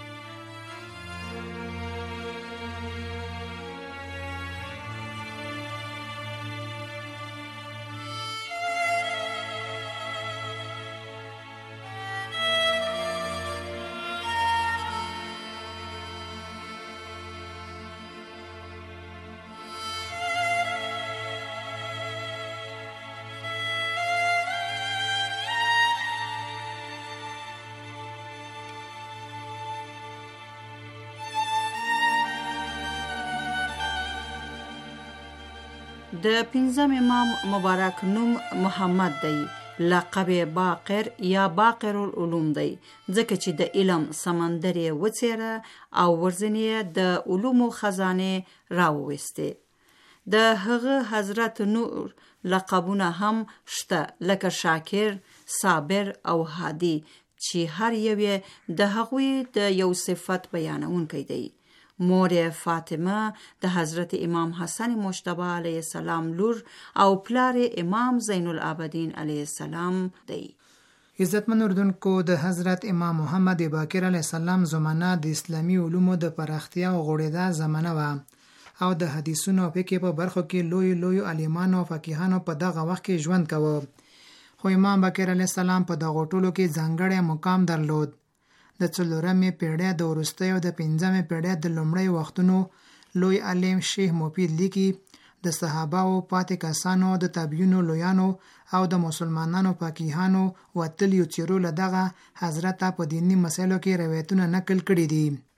د 5م امام مبارک نوم محمد دی، لقب باقر یا باقر العلوم دی، ځکه چې د علم سمندر یې وڅیره او ورځنی د علومو خزانه راوويسته. د هغه حضرت نور لقبونه هم شته لکه شاکر، صابر او هادي، چې هر یو د هغوی د یو صفت بیانونکی دی. مور فاطمه د حضرت امام حسن مجتبی علیه السلام لور او پلار امام زین العابدین علیه السلام دی. عزتمن اردوونکو، د حضرت امام محمد باقر علیه السلام زمانه د اسلامي علومو د پراختیا او غوړېدا زمانه و او د حدیثونو فقه په برخو کې لوی عالمانو او فقیهانو په دغه وخت کې ژوند کاوه. خو امام باقر علیه السلام په دغه ټولو کې ځانګړی مقام درلود. د 4مې پیړۍ د وروستۍ او د 5مې پیړۍ د لومړۍ وختونو لوی عالم شیخ مفید لیکي د صحابه او پاتې کسانو د تابعینو لویانو او د مسلمانانو فقیهانو وتلیو چیرو له دغه حضرت په دینی مسایلو کې روایتونه نقل کړي دي.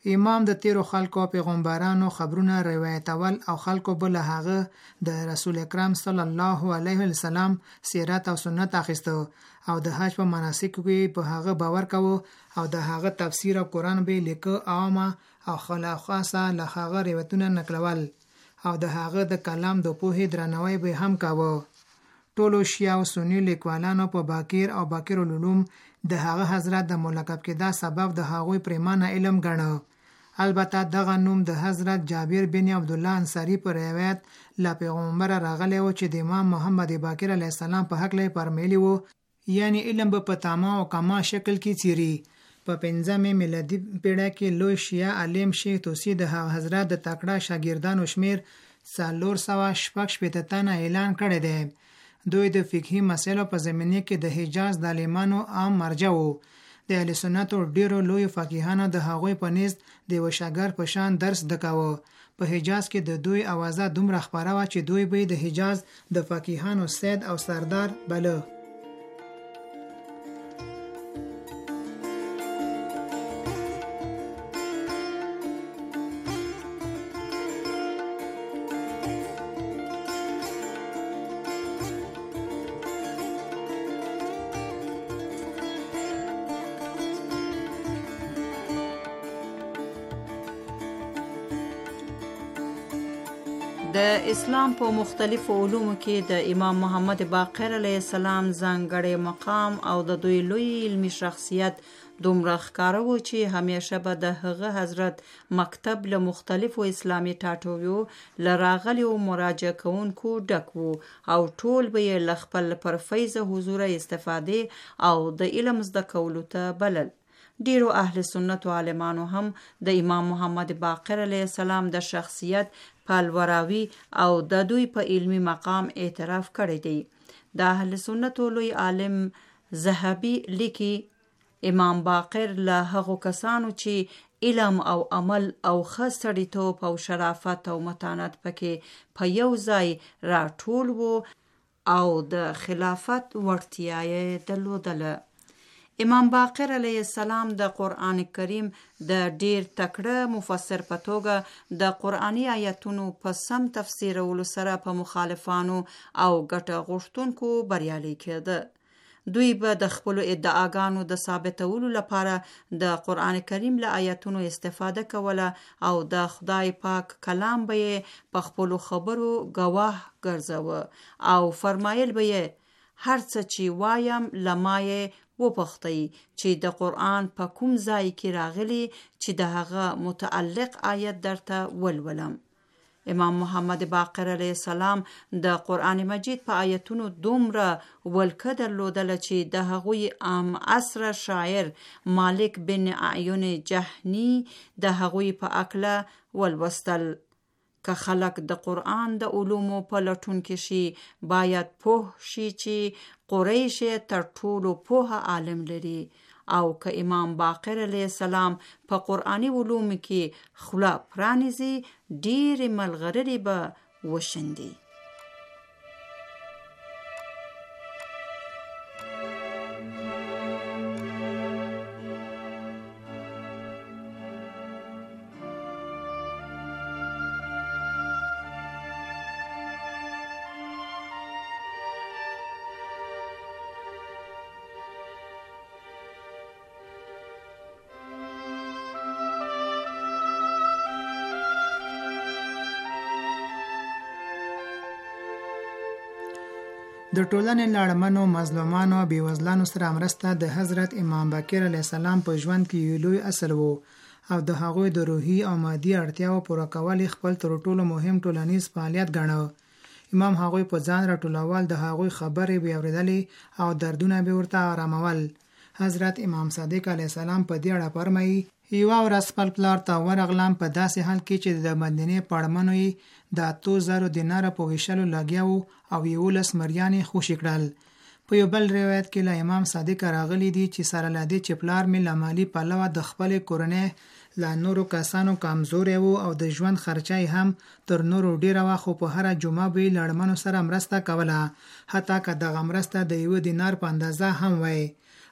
امام د تیرو خلکو پیغمبرانو خبرونه روایتول او خلکو بل هغه د رسول اکرم صلی الله علیه وسلم سیرت او سنت اخیستو او د حج په مناسکو کې په هغه باور کوو او د هغه تفسیر او قران به لیکه عامه او خلاصه له هغه روایتونه نقلول او د هغه د کلام د پوهې درناوی به هم کاوه. ټولو شیعه او سنی لیکوالانو په باکر او باکر العلوم د هغه حضرت د ملقب کېدا سبب د هغوی پریمانه علم ګڼه. البته دغه نوم د حضرت جابر بن عبد الله انصاری په روایت لا پیغمبر راغلی و چې د امام محمد باکر علیه السلام په حق له فرمایلی وو، یعنی علم به په تمام او کما شکل کې چیري. په 15 میلادي پیړۍ کې لوی شیعه عالم شیخ توسی د حضرت د تکړه شاګردانو شمیر 416 تنه اعلان کړی دی. دوی د فقهي مسایلو په زمینه کې د حجاز د عالمانو عام مرجع وو. د اهل سنتو ډیرو لوی فقیهانو د هغوی په نيز د وشاګر په شان درس دکاوه. په حجاز کې د دوی اوازه دومره خبره و چې دوی به د حجاز د فقیهانو سید او سردار بله. د اسلام په مختلفو علومو کې د امام محمد باقر علیه السلام ځانګړی مقام او د دوی لوی علمي شخصیت دومره ښکاره و چې همیشه به د هغه حضرت مکتب له مختلفو اسلامي ټاټوبیو له راغلیو مراجعه کوونکو ډک و او ټول به یې له خپل پرفیضه حضوره استفادې او د علم زده کولو ته بلل. ډیرو اهل سنت عالمانو هم د امام محمد باقر علیه السلام د شخصیت پالوراوی او د دوی په علمی مقام اعتراف کړی دی. د اهل سنت لوی عالم ذهبی لیکي امام باقر له هغو کسانو چې علم او عمل او ښه سړیتوب او شرافت او متانت پکې په یو ځای راټول وو او د خلافت وړتیا یې درلودله. امام باقر علیه السلام د قرآن کریم د ډیر تکړه مفسر په توګه د قرآنی آیاتونو په سم تفسیرولو سره په مخالفانو او ګټه غوښتونکو بریالي کېده. دوی به د خپل ادعاګانو د ثابتولو لپاره د قرآن کریم له آیاتونو استفاده کوله او د خدای پاک کلام به په خپل خبرو گواه ګرځاوه او فرمایل به هر څه چې وایم لمایه وپختئ چې د قرآن په کوم ځای کې راغلی چې د هغه متعلق آیت درته ولولم. امام محمد باقر علیه السلام د قرآن مجید په آیتونو دومره ولکه درلودله چې د هغوی عام عصر شاعر مالک بن اعین جهنی د هغوی په اکله ولوستل. که خلق د قرآن د علومو په لټون کې شي باید پوه شي چې قریش تر ټولو پوه عالم لري او که امام باقر علیه السلام په قرآنی علومو کې خوله پرانیزي ډېرې ملغلرې به وشندي. د ټولنې لاړمنو مظلومانو بیوزلانو سره مرسته د حضرت امام باقر علیه السلام په ژوند کې یو لوی اصل وو او د هغوی د روحي او مادي اړتیاو پوره کول خپل تر ټولو مهم ټولنیز فعالیت ګڼه. امام هغوی په ځان راټولول، د هغوی خبرې به اوریدلې او دردونه به ورته آرامول. حضرت امام صادق علیه السلام په دې اړه فرمایي یوه ورځ خپل پلار ته ورغلم په داسې حال کې چې د مدینې پړمنو یې د 8000 دیناره په ویشلو لګیا وو او 11 مریانې خوشي کړل. په یو بل روایت کې له امام صادق راغلی دی چې سره له دې چې پلار مې له مالي پلوه د خپلې کورنۍ له نورو کسانو کمزوری وو او د ژوند خرچه هم تر نورو ډیره وه، خو په هره جمعه به یې لړمنو سره مرسته کوله، حتی که دغه مرسته د 1 دینار په اندازه هم وای.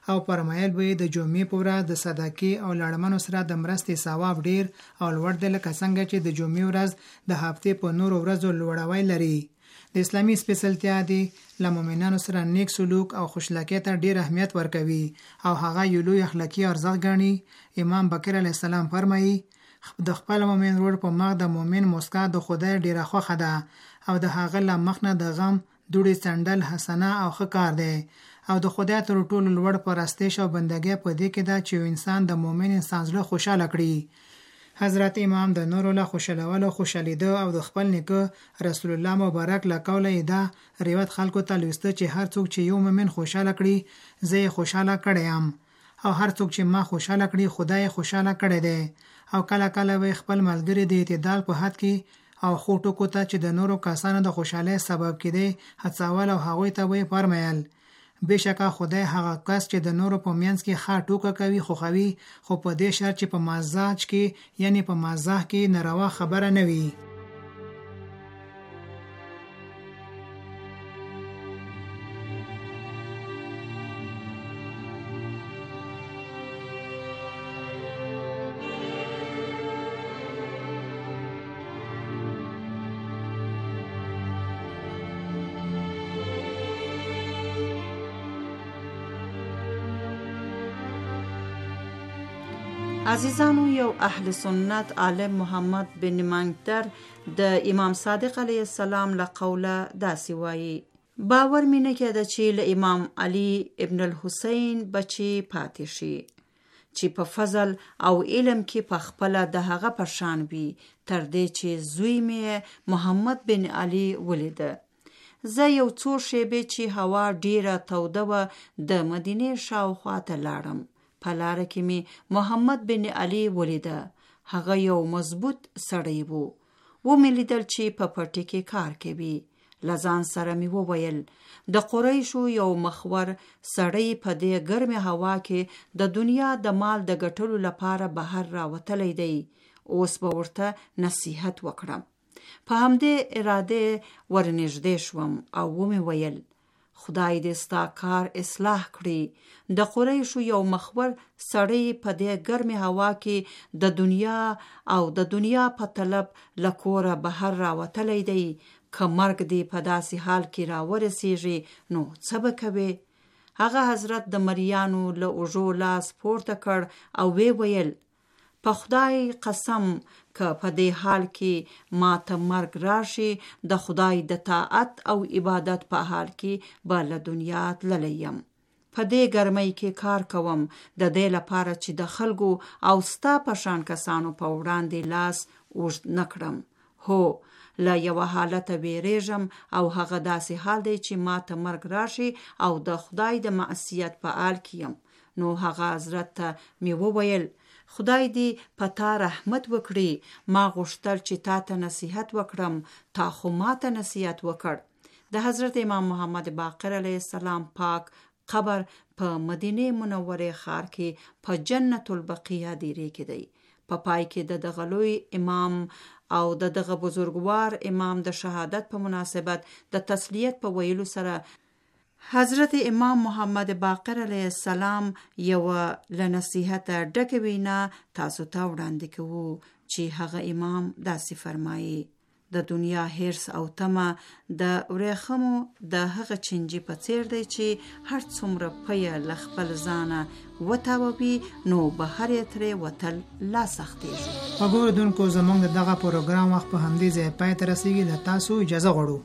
او فرمایل به د جمعې په ورځ د صدقې او لړمنو سره د مرستې ثواب ډیر او لوړ دی، لکه څنګه چې د جمعې ورځ د هفتې په نورو ورځو لوړاوی لري. د اسلامي سپیڅلتیا دی له مؤمنانو سره نیک سلوک او خوشلاکۍ ته ډیر اهمیت ورکوي او هغه یو لوی اخلاقی ارزښت ګڼي. امام بکر علیه السلام فرمایي د خپل مؤمن ورور په مخ د مؤمن مسکا د خدای ډیره خوښه ده او د هغه له مخ نه د غم دوړې څنډل حسنه او ښه کار دی او د خدای تر ټولو لوړ پرستش او بندګۍ په دې کې ده چې انسان د مؤمن انسان زړه خوشاله کړي. حضرت امام د نورو له خوشالولو خوشالیده او د خپل نیکه رسول الله مبارک له قوله دا روایت خلکو ته لوسته چې هر څوک چې یو مؤمن خوشاله کړي زه یې خوشاله کړی یم او هر څوک چې ما خوشاله کړي خدای خوشاله کړی دی. او کله کله به خپل ملګری د اعتدال په حد کې او خوټو کو ته چې د نورو کسانو د خوشاله سبب کړي هڅول او هغوی ته به فرمایل بشکه خدای هغه کس چې د نورو په منځ کې ښه ټوکه کوي خوښوي، خو په دې شرط چې په مزاج کې یعنی په مزاح کې ناروا خبره نه وي. عزیزانو، یو اهل سنت عالم محمد بن منکدر د امام صادق علیه السلام له قوله داسې وایي: باور مې نه کېده چې له امام علی ابن الحسین بچي پاتې شي چې په فضل او علم کې په خپله د هغه په شان وي، تر دې چې زوی مې محمد بن علی ولیده. زه یو څو شېبې چې هوا ډیره توده وه د مدینې شاوخوا ته لاړم. په لاره کې مې محمد بن علی ولیده. هغه یو مضبوط سړی و مې لیدل چې په پټي کې کار کوي. له ځان سره مې وویل د قریشو یو مخور سړی په دې ګرمه هوا کې د دنیا د مال د ګټلو لپاره بهر راوتلی دی، اوس به ورته نصیحت وکړم. په همدې اراده ورنږدې شوم او مې ویل خدای دې ستا کار اصلاح کړي. د قریشو یو مخور سړی په دې ګرمه هوا کې د دنیا په طلب له کوره بهر راوتلی دی، که مرګ دې په داسې حال کې راورسیږي نو څه به کوې؟ هغه حضرت د مریانو له اوږو لاس پورته کړ او ویل په خدای قسم که په دې حال کې ما ته مرګ راشي د خدای د طاعت او عبادت په حال کې به له دنیا تللی یم. په دې ګرمۍ کې کار کوم د دې لپاره چې د خلکو او ستا په شان کسانو په وړاندې لاس اوږد نه کړم. هو، له یوه حالته ویریږم او هغه داسې حال دی چې ما ته مرګ راشي او د خدای د معصیت په حال کې یم. نو هغه حضرت ته مې وویل خدای دې په تا رحمت وکړي، ما غوښتل چې تا ته نصیحت وکړم، تا خو ما ته نصیحت وکړ. د حضرت امام محمد باقر علیه السلام پاک قبر په مدینه منوره ښار کې په جنت البقیع دیره کې دی. په پای کې د دغه لوی امام او د دغه بزرګوار امام د شهادت په مناسبت د تسلیت په ویلو سره حضرت امام محمد باقر علیه السلام یو له نصیحت ډکه وینا تاسو ته وړاندې کوو چې هغه امام داسې فرمایي: د دنیا حرص او طمع د ورېخمو د هغه چنجي په څیر دی چې هر څومره پیه له خپل ځانه وتاووي نو بهر یې ترې وتل لا سختېږي. وګورئ زموږ دغه پروګرام وخت په همدې ځای پای ته رسیږي. له تاسو اجازه غواړو.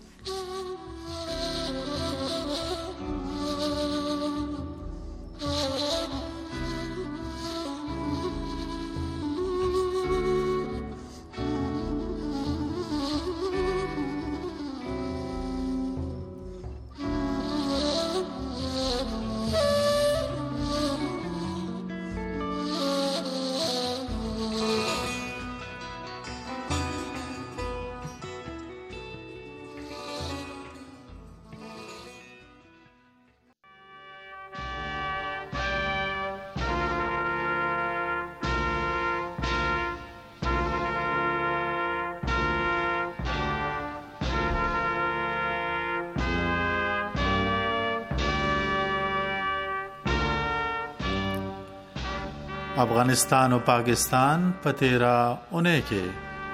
افغانستان او پاکستان په 13 اونۍ کې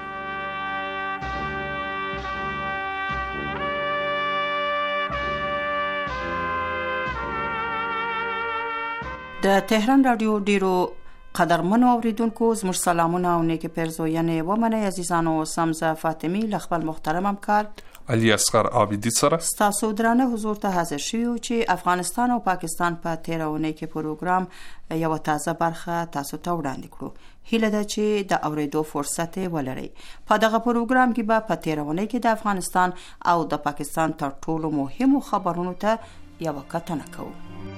د تهران رادیو ډیرو قدرمنو اوریدونکو زموږ سلامونه او نیک پیرزوینې ومنئ عزیزانو. سمزه فاطمی له خپل محترم همکار علي اصغر عابدي سره ستاسو درانه حضور ته حاضر شوو چې افغانستان او پاکستان په 13 اونۍ کې پروګرام یو تازه برخه تاسو ته وړاندې کړو. هیله ده چې د اوریدو فرصت ولرئ. په دغه پروګرام کې به په 13 اونۍ کې د افغانستان او د پاکستان تر ټولو مهمو خبرونو ته یو کتنه کوو.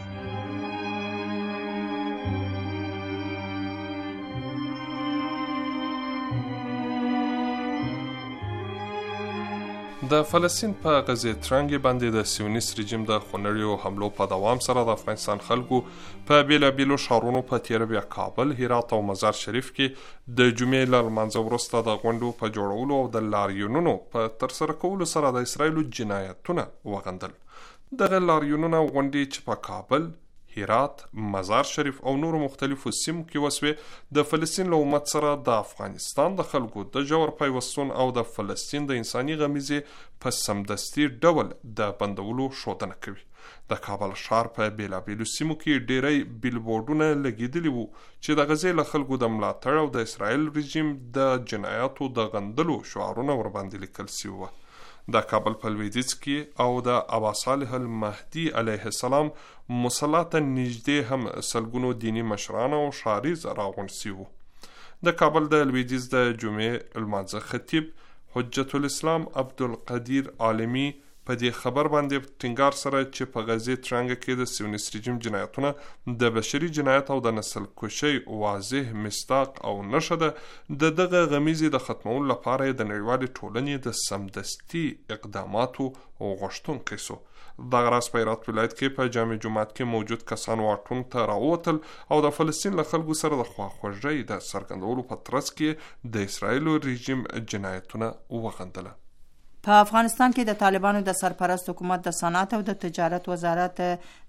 د فلسطین په غزه ترنګ باندې د سیونیست رژیم د خونړیو حملو په دوام سره د افغانستان خلکو په بیلابیلو ښارونو په تیر بیا کابل، هرات او مزار شریف کې د جمعې له لمانځه وروسته د غونډو په جوړولو او د لاریونونو په ترسره کولو سره د اسرائیلو جنایتونه وغندل. دغه لاریونونه غونډې چې په کابل، هرات، مزار شریف او نورو مختلفو سیمو کې وسوې د فلسطین له امت سره د افغانستان د خلکو د ژور پیوستون او د فلسطین د انساني غمیزې په سمدستي ډول د بندولو ښودنه کوي. د کابل ښار په بیلابیلو سیمو کې ډیری بیلبورډونه لګیدلي وو چې د غزې له خلکو د ملاتړ او د اسرائیل رژیم د جنایاتو د غندلو شعارونه ورباندې لیکل سوي وو. د کابل په لویدیځ کې او د ابا صالح المهدي علیه السلام مصلی ته نږدې هم سلګونو دینی مشران او ښاریز راغونډ سوي وو. د کابل د لویدیځ د جمعې لمانځه خطیب حجت الاسلام عبدالقدیر عالمي په دې خبر باندې ټینګار سره چې په غزې ترنګ کې د سیونیست رژیم جنایتونه د بشري جنایت او د نسل کشي واضح مصداق او نښه ده د دغه غمیزې د ختمولو لپاره د نړیوالې ټولنې د سمدستي اقداماتو غوښتونکی سو. دغه راز په هرات ولایت کې په جامع جومات کې موجود کسان واټون ته راووتل او د فلسطین له خلکو سره د خواخوږۍ د څرګندولو په ترڅ کې د اسرائیلو رژیم جنایتونه وغندله. په افغانستان کې د طالبانو د سرپرست حکومت د صنعت او د تجارت وزارت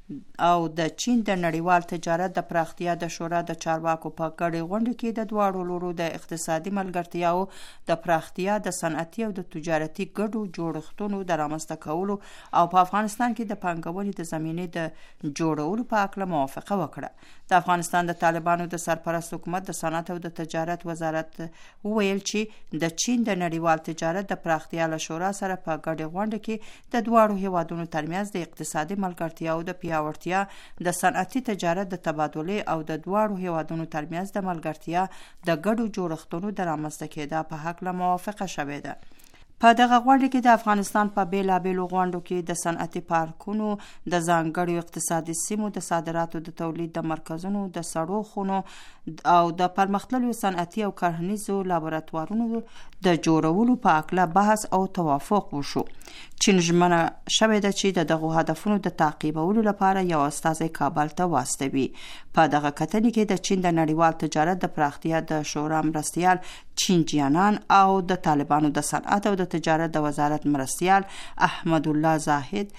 او د چین د نړیوال تجارت د پراختیا د شورا د چارواکو په ګډه غونډه کې د دواړو لورو د اقتصادي ملګرتیاو د پراختیا د صنعتي او د تجارتي ګډو جوړښتونو د رامنځته کولو او په افغانستان کې د پانګونې د زمینې د جوړولو په اړه موافقه وکړه. د افغانستان د طالبانو د سرپرست حکومت د صنعت او د تجارت وزارت وویل چې د چین د نړیوال تجارت د پراختیا له شورا سره په ګډه غونډه کې د دواړو هیوادونو ترمنځ د اقتصادي ملګرتیاو د پیاوړتیا، د صنعتي تجارت د تبادلې او د دواړو هیوادونو ترمنځ د ملګرتیا د ګډو جوړښتونو د رامنځته کېدا په حق له موافقه شوې ده. په دغه غونډه کې د افغانستان په بیلابیلو غونډو کې د صنعتي پارکونو، د ځانګړو اقتصادي سیمو د صادراتو د تولید د مرکزونو، د سړو خونو او د پرمختللو صنعتي او کرهنیزو لابراتوارونو د جوړولو په اړه بحث او توافق وشو. چین ژمنه شوې ده چې دغه هدفونو د تعقیبولو لپاره یو استازی کابل ته واستوي. په دغه کتنې کې د چین د نړیوال تجارت د پراختیا د شورا مرستیال چینجیانان او د طالبانو د صنعت او د تجارت د وزارت مرستیال احمد الله زاهد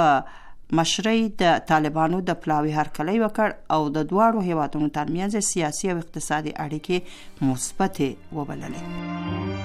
په مشرۍ د طالبانو د پلاوي هرکلی وکړ او د دواړو هیوادونو ترمنځ سیاسي او اقتصادي اړیکې مثبتې وبللې.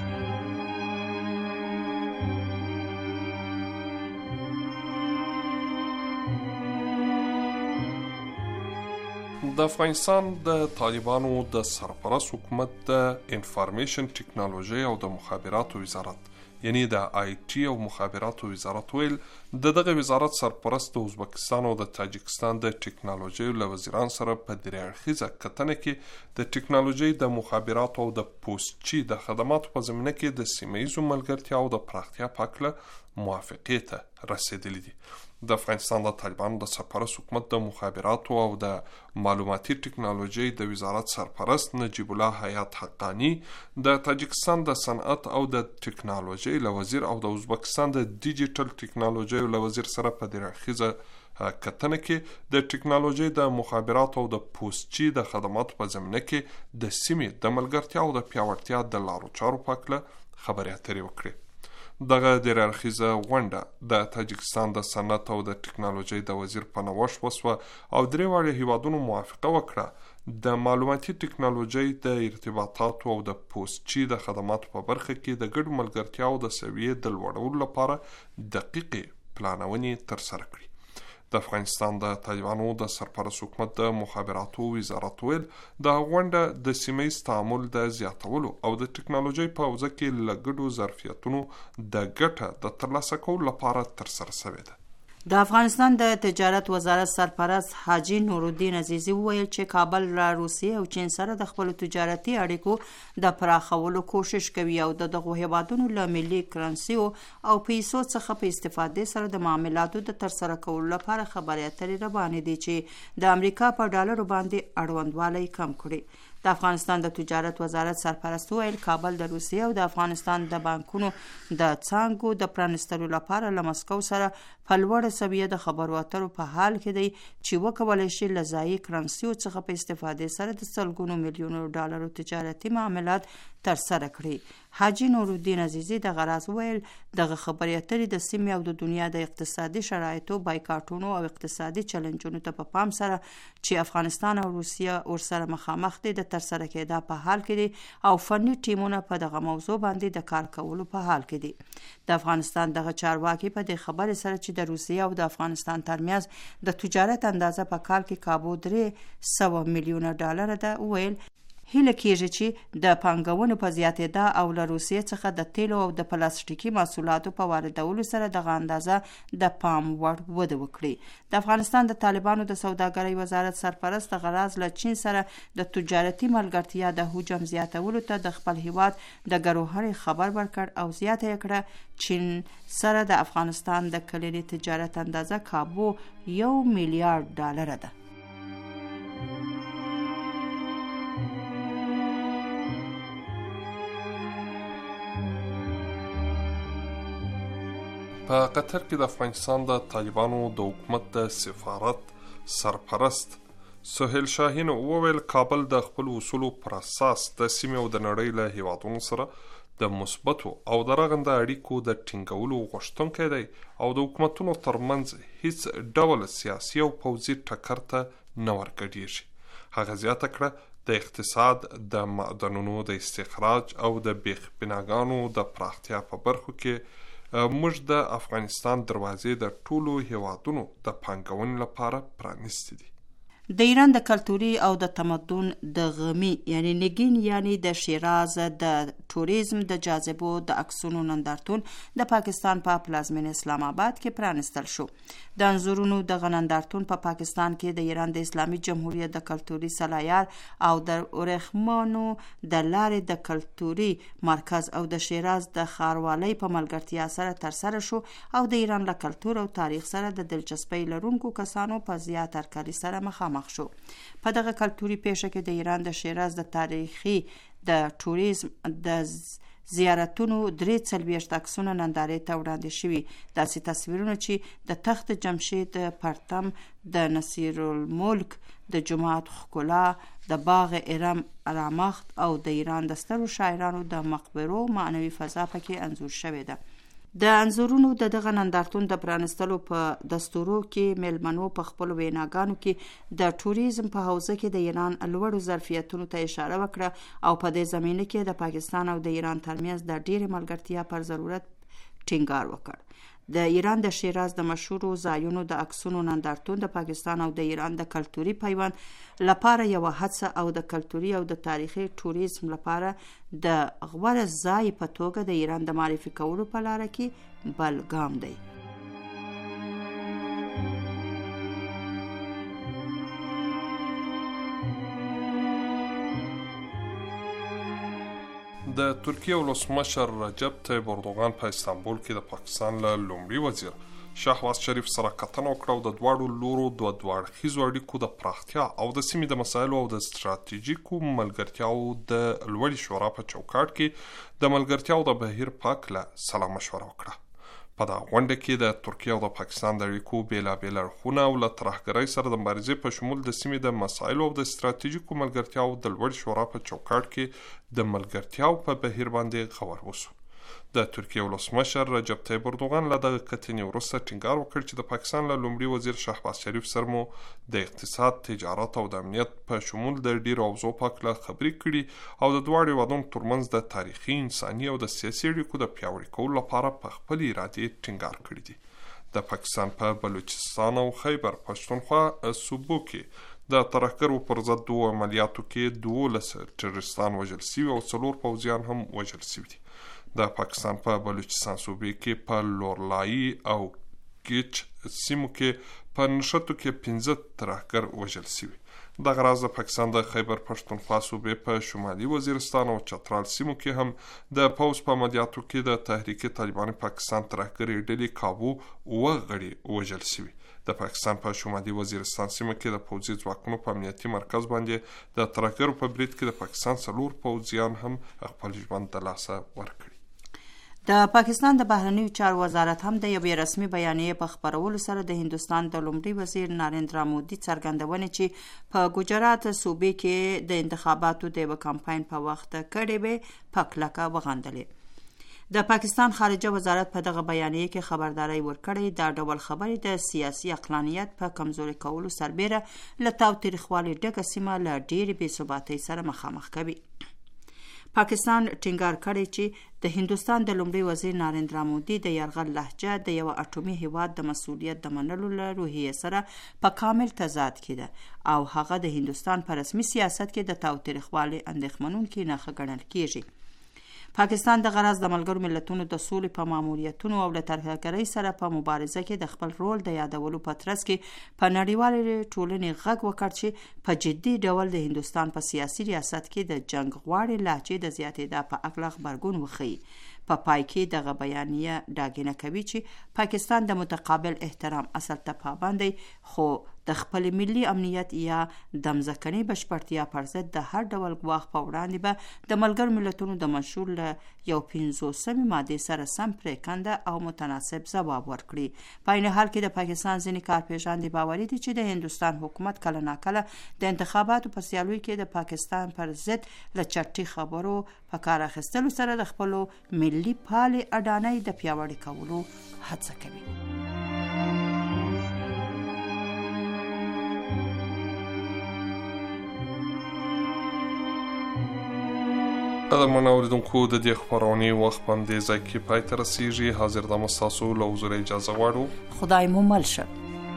د افغانستان د طالبانو د سرپرست حکومت د انفارمیشن ټکنالوژي او د مخابراتو وزارت یعنی د آی ټي او مخابراتو وزارت ویل دغه وزارت سرپرست د ازبکستان او د تاجکستان د ټکنالوژي له وزیران سره په درې اړخیزه کتنه کې د ټکنالوژي د مخابراتو او د پوسټچي د خدماتو په زمینه کې د سیمه‌ییزو ملګرتیا او د پراختیا په اړه موافقې ته رسیدلي دي. د افغانستان د طالبانو د سرپرست حکومت د مخابراتو او د معلوماتي ټکنالوژي د وزارت سرپرست نجیب الله حیات حقانی د تاجکستان د صنعت او د ټکنالوژي له وزیر او د ازبکستان د ډیجیټل ټکنالوژي له وزیر سره په درې اړخیزه کتنه کې د ټکنالوژي د مخابراتو او د پوسټچي د خدماتو په زمینه کې د سیمې د ملګرتیا او د پیاوړتیا د لارو چارو په اړه خبرې اترې وکړې. دغه درې اړخیزه غونډه د تاجکستان د صنعت او د ټکنالوژي د وزیر په نوښت وسوه او درې واړه هیوادونو موافقه وکړه د معلوماتي ټکنالوژۍ د ارتباطاتو او د پوسټچي د خدماتو په برخه کې د ګډو ملګرتیاو د سویې د لوړولو لپاره دقیقې پلانونې ترسره کړي. د افغانستان د طالبانو د سرپرست حکومت د مخابراتو وزارت ویل د غونډه د سیمه‌ییز تعامل د زیاتولو او د ټکنالوژۍ په حوزه کې له ګډو ظرفیتونو د ګټه د ترلاسه کولو لپاره ترسره شوې ده. د افغانستان د تجارت وزارت سرپرست حاجی نورالدین عزیزی وویل چې کابل له روسیې او چین سره د خپل تجارتي اړیکو د پراخولو کوشش کوي او دغه هیوادونو له ملي کرنسیو او پیسو څخه په استفادې سره د معاملاتو د ترسره کولو لپاره خبرې اترې روانې دي چې د امریکا په ډالرو باندې اړوندوالی کم کړي. د افغانستان د تجارت وزارت سرپرست ویل کابل د روسیې او د افغانستان د بانکونو د څانګو د پرانستلو لپاره له مسکو سره په لوړه سویه د خبرو اترو په حال کې دی چې وکولای شي له ځایي کرنسیو څخه په استفادې سره د سلګونو میلیونو ډالرو تجارتي معاملات ترسره کړي. حاجی نورالدین عزیزی د غراز ویل دغه خبرې اترې د سیمې او د دنیا د اقتصادي شرایطو بایکاټونو او اقتصادي چلنجونو ته په پام سره چې افغانستان او روسیه ورسره مخامخ دي د ترسره کېدا په حال کې دي او فني ټیمونه په دغه موضوع باندې د کار کولو په حال کې دي. د افغانستان دغه چارواکي په دې خبرې سره چې د روسیه او د افغانستان ترمنځ د تجارت اندازه په کال کې کابو 300 میلیونه ډالر ده ویل هیله کېږي چې د پانګونې په زیاتېدا او له روسیې څخه د تیلو او د پلاستیکي محصولاتو په واردولو سره دغه اندازه د پام وړ وده وکړي. د افغانستان د طالبانو د سوداګرۍ وزارت سرپرست د غراز له چین سره د تجارتي ملګرتیا د حجم زیاتولو ته د خپل هیواد د ګروهرې خبر ورکړ او زیاته یې کړه چین سره د افغانستان د کلني تجارت اندازه کابو 1 میلیارډ ډالر ده. په قطر کې د افغانستان د طالبانو د حکومت د سفارت سرپرست سهیل شاهین وویل کابل د خپل اصولو پر اساس د سیمې او د نړۍ له هیوادونو سره د مثبتو او د رغنده اړیکو د ټینګولو غوښتونکی دی او د حکومتونو ترمنځ هیڅ ډول سیاسي او پوځي ټکر ته نه ورګډېږي. هغه زیاته کړه د اقتصاد د معدنونو د استخراج او د بیخ بناګانو د پراختیا په برخو کې موږ د افغانستان دروازې د ټولو هیوادونو د پانګونې لپاره پرانیستې دي. د ایران د کلتوري او د تمدن د غمی یعنی نگین یعنی د شیراز د توریزم د جاذبو د عکسونو نندارتون د پاکستان په پلازمینه اسلام آباد کې پرانستل شو. د انځورونو د نندارتون په پاکستان کې د ایران د اسلامي جمهوریت د کلتوري سلایار او د اورخمانو د لارې د کلتوري مرکز او د شیراز د خاروالۍ په ملګرتیا سره ترسره شو او د ایران له کلتور او تاریخ سره د دلچسپۍ لرونکو کسانو په زیات ترکاري سره مخامخ شو. په دغه کلتوري پیښه کې د ایران د شیراز د تاریخي د توریزم د زیارتونو 43 عکسونه نندارې ته وړاندې شوي. داسې تصویرونه چې د تخت جمشید پرتم د نصیر الملک د جماعت ښکلا د باغ ارم رامخت او د ایران د سترو شاعرانو د مقبرو معنوي فضا پکې انځور شوې ده. د انځورونو د دغه نندارتون د پرانستلو په دستورو کې میلمنو په خپل ویناګانو کې د توریزم په حوزه کې د ایران لوړو ظرفیتونو ته اشاره وکړه او په دې زمینه کې د پاکستان او د ایران ترمنځ د ډېرې ملګرتیا پر ضرورت ټینګار وکړ. د ایران د شیراز د مشهورو ځایونو د عکسونو نندارتون د پاکستان او د ایران د کلتوري پیوند لپاره یو هڅه او د کلتوري او د تاریخي توریزم لپاره د غوره ځای په توګه د ایران د معرفي کولو په لار کې بل ګام دی. د ترکیه ولسمشر رجب طیب اردوغان په استانبول کې د پاکستان له لومړي وزیر شهباز شریف سره کتنه وکړه او د دواړو لورو د دوه اړخیزو اړیکو د پراختیا او د سیمې د مسایلو او د ستراتیژیکو ملګرتیاو د لوړې شورا په چوکاټ کې د ملګرتیاو د بهیر په هکله سلا مشوره وکړه. په دغه غونډه کې د ترکیه او د پاکستان د اړیکو بېلابېل اړخونه او له ترهګرۍ سره د مبارزې په شمول د سیمې د مسایلو او د ستراتیژیکو ملګرتیاو د لوړې شورا په چوکاټ کې د ملګرتیاو په بهیر باندې غور وشو. د ترکیه ولسمشر رجب طیب اردوغان له دغه کتنې وروسته ټینګار وکړ چې د پاکستان له لومړي وزیر شهباز شریف سره مو د اقتصاد، تجارت او د امنیت په شمول د ډیرو اوضاع په اړه خبرې کړي او د دواړو هیوادونو ترمنځ د تاریخي، انساني او د سیاسي اړیکو د پیاوړي کولو لپاره په خپل ارادې ټینګار کړی دی. د پاکستان په بلوچستان او خیبر پښتونخوا صوبو کې د ترهګرو پر ضد 2 عملیاتو کې 12 ټروریستان وژل شوي او 4 پوځیان هم وژل شوي دي. د پاکستان په بلوچستان صوبې کې په لورلایي او ګیچ سیمو کې په نښتو کې 15 ترهګر وژل شوي. دغه راز د پاکستان د خیبر پښتونخوا صوبې په شمالي وزیرستان او چترال سیمو کې هم د پوځ په عملیاتو کې د تحریک طالبان پاکستان ترهګرې ډلې کابو 9 غړي وژل شوي. د پاکستان په شمالي وزیرستان سیمه کې د پوځي ځواکونو په امنیتي مرکز باندې د ترهګرو په برید کې د پاکستان 4 پوځیان هم خپل ژوند د لاسه ورکړي. د پاکستان د بهرنیو چارو وزارت هم د یوې رسمي بیانیې په خپرولو سره د هندوستان د لومړي وزیر ناریندرا مودي څرګندونې چې په ګجرات صوبې کې د انتخاباتو د یو کمپاین په وخت کړې به په کلکه وغندلې. د پاکستان خارجه وزارت په دغه بیانیه کې خبرداري ورکړې دا ډول خبرې د سیاسي عقلانیت په کمزوري کولو سربېره له تاوتریخوالي ډکه سیمه له ډېرې بې ثباتۍ سره مخامخ کوي. پاکستان ټینګار کړی چې د هندوستان د لومړي وزیر ناریندرا مودي د یرغل لهجه د یو اټومي هیواد د مسؤلیت د منلو له روحیې سره په کامل تضاد کې ده او هغه د هندوستان په رسمي سیاست کې د تاوتریخوالي اندېښمنونکې نښه ګڼل کیږي. پاکستان د غرض د ملګرو ملتونو د سولې په ماموریتونو او له ترهګرۍ سره په مبارزه کې د خپل رول د یادولو په ترڅ کې په نړیوالې ټولنې غږ وکړ چې په جدي ډول د هندوستان په سیاسي ریاست کې د جنگ غواړي لهجې د زیاتېدا په اړه خبرګون وښیي. په پای کې دغه بیانیه ډاګینه کوي چې پاکستان د متقابل احترام اصل ته پابند دی خو د خپل ملي امنیت یا د مځکنۍ بشپړتیا پر ضد د هر ډول ګواښ په وړاندې به د ملګرو ملتونو د منشور له 150 مادې سره سم پرېکنده او متناسب ځواب ورکړي. په عین حال کې د پاکستان ځینې کارپېژاندې باوري دي چې د هندوستان حکومت کله ناکله د انتخاباتو په سیالیو کې د پاکستان پر ضد له چټي خبرو په کار اخیستلو سره د خپلو ملي پالې اډانۍ د پیاوړي کولو هڅه کوي. قدرمن اوریدونکو د دې خبرونې وخت باندې ځای کې پای ته رسیږي. حاضر د مستاسو له حضور اجازه غواړو. خدای مو مل شه.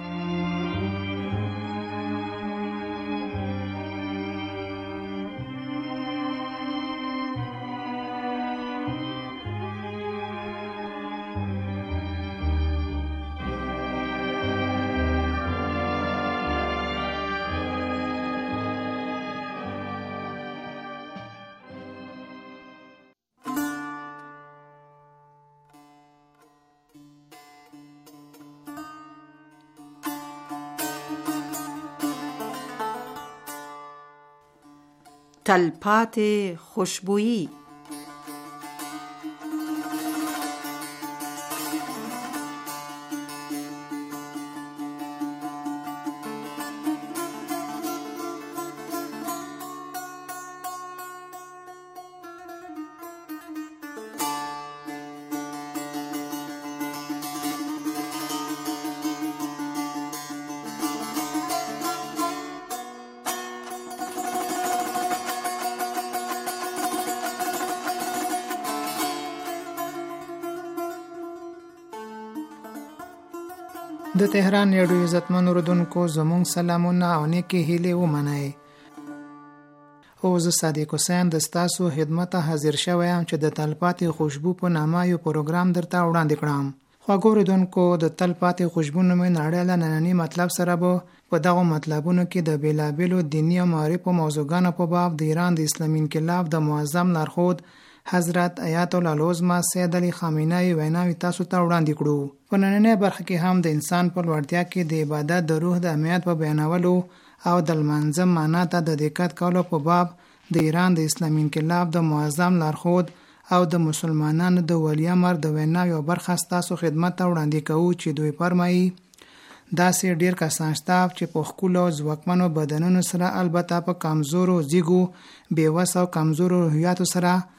تلپاتې خوشبویی. د تهران ریډیو عزتمن اوریدونکو زموږ سلامونه او نیکی هیلې ومنئ. او زه صادق حسین د ستاسو خدمت حاضر شوم چې د تلپاتې خوشبو په نامه یو پروګرام درته وړاندې کړم. خواږه اوریدونکو د تلپاتې خوشبو نومې نړۍ نننی مطلب سره به په دغه مطلبونو کې د بیلابیلو دینی او معرفي موضوعګانو په باب د ایران د اسلامي انقلاب د معظم لارښود حضرت آیت الله العظمى سید علی خامنه‌ای ویناوی تاسو ته وړاندې کړو. په نننۍ برخه کې هم د انسان په لوړتیا کې د عبادت د روح د اهمیت په بیانولو او د لمانځه معنا ته د دقت کولو په باب د ایران د اسلامي انقلاب د معظم لارښود او د مسلمانانو د ولی امر د ویناوی او برخه تاسو خدمت ته وړاندې کوو چې دوی فرمایي داسې ډیر کسان شته چې په خپلو ځواکمنو بدنونو سره البته په کمزورو زیږو بېوسه او کمزورو روحیاتو سره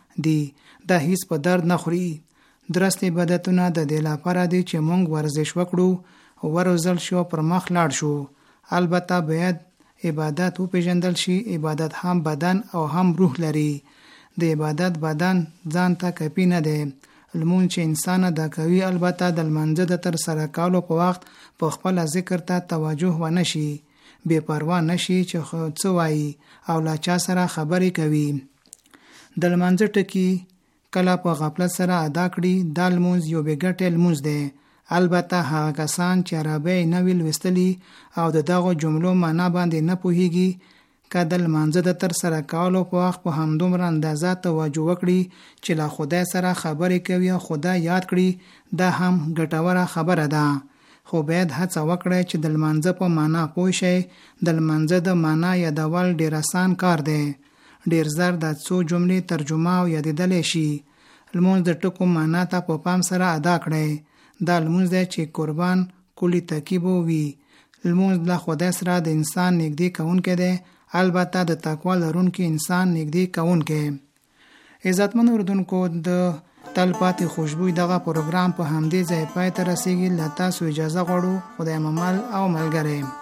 دي دا هیڅ په درد نه خوري. درست عبادتونه د دې لپاره دي چې مونږ ورزش وکړو، ورزل شو، پر مخ لاړ شو. البته باید عبادت وپېژندل شي. عبادت هم بدن او هم روح لري. د عبادت بدن ځان ته کافي نه دی. لمونځ چې انسان ادا کوي، البته د لمانځه د تر سره کولو په وخت په خپل ذکر ته توجه ونه شي، بې پروا نشي چې څه وایي او لا چا سره خبرې کوي. د لمانځه ټکي کله په غفلت سره ادا کړي، دا لمونځ یو بې ګټې لمونځ دی. البته هغه کسان چې عربی نه وی لوستلي او د دغو جملو معنا باندې نه پوهیږي، که د لمانځه د تر سره کولو په وخت په همدومره اندازه توجه وکړي چې له خدای سره خبرې کوي او خدای یاد کړي، دا هم ګټوره خبره ده. خو باید هڅه وکړي چې د لمانځه په معنا پوه شي. د لمانځه د معنا یادول ډیر آسان کار دی. ډیر زر د څو جملې ترجمه او یادېدلی شي. لمونځ د ټکو معنا ته په پام سره ادا کړئ. دا لمونځ دی چې قربان کلی ترکیب وي. لمونځ له خدای سره د انسان نږدې کوونکی دی، البته د تقوا لرونکي انسان نږدې کوونکی. عزتمن اوریدونکو، د تل پاتې خوشبوی دغه پروګرام په همدې ځای پای ته رسیږي. له تاسو اجازه غواړو. خدای ممل او ملګری.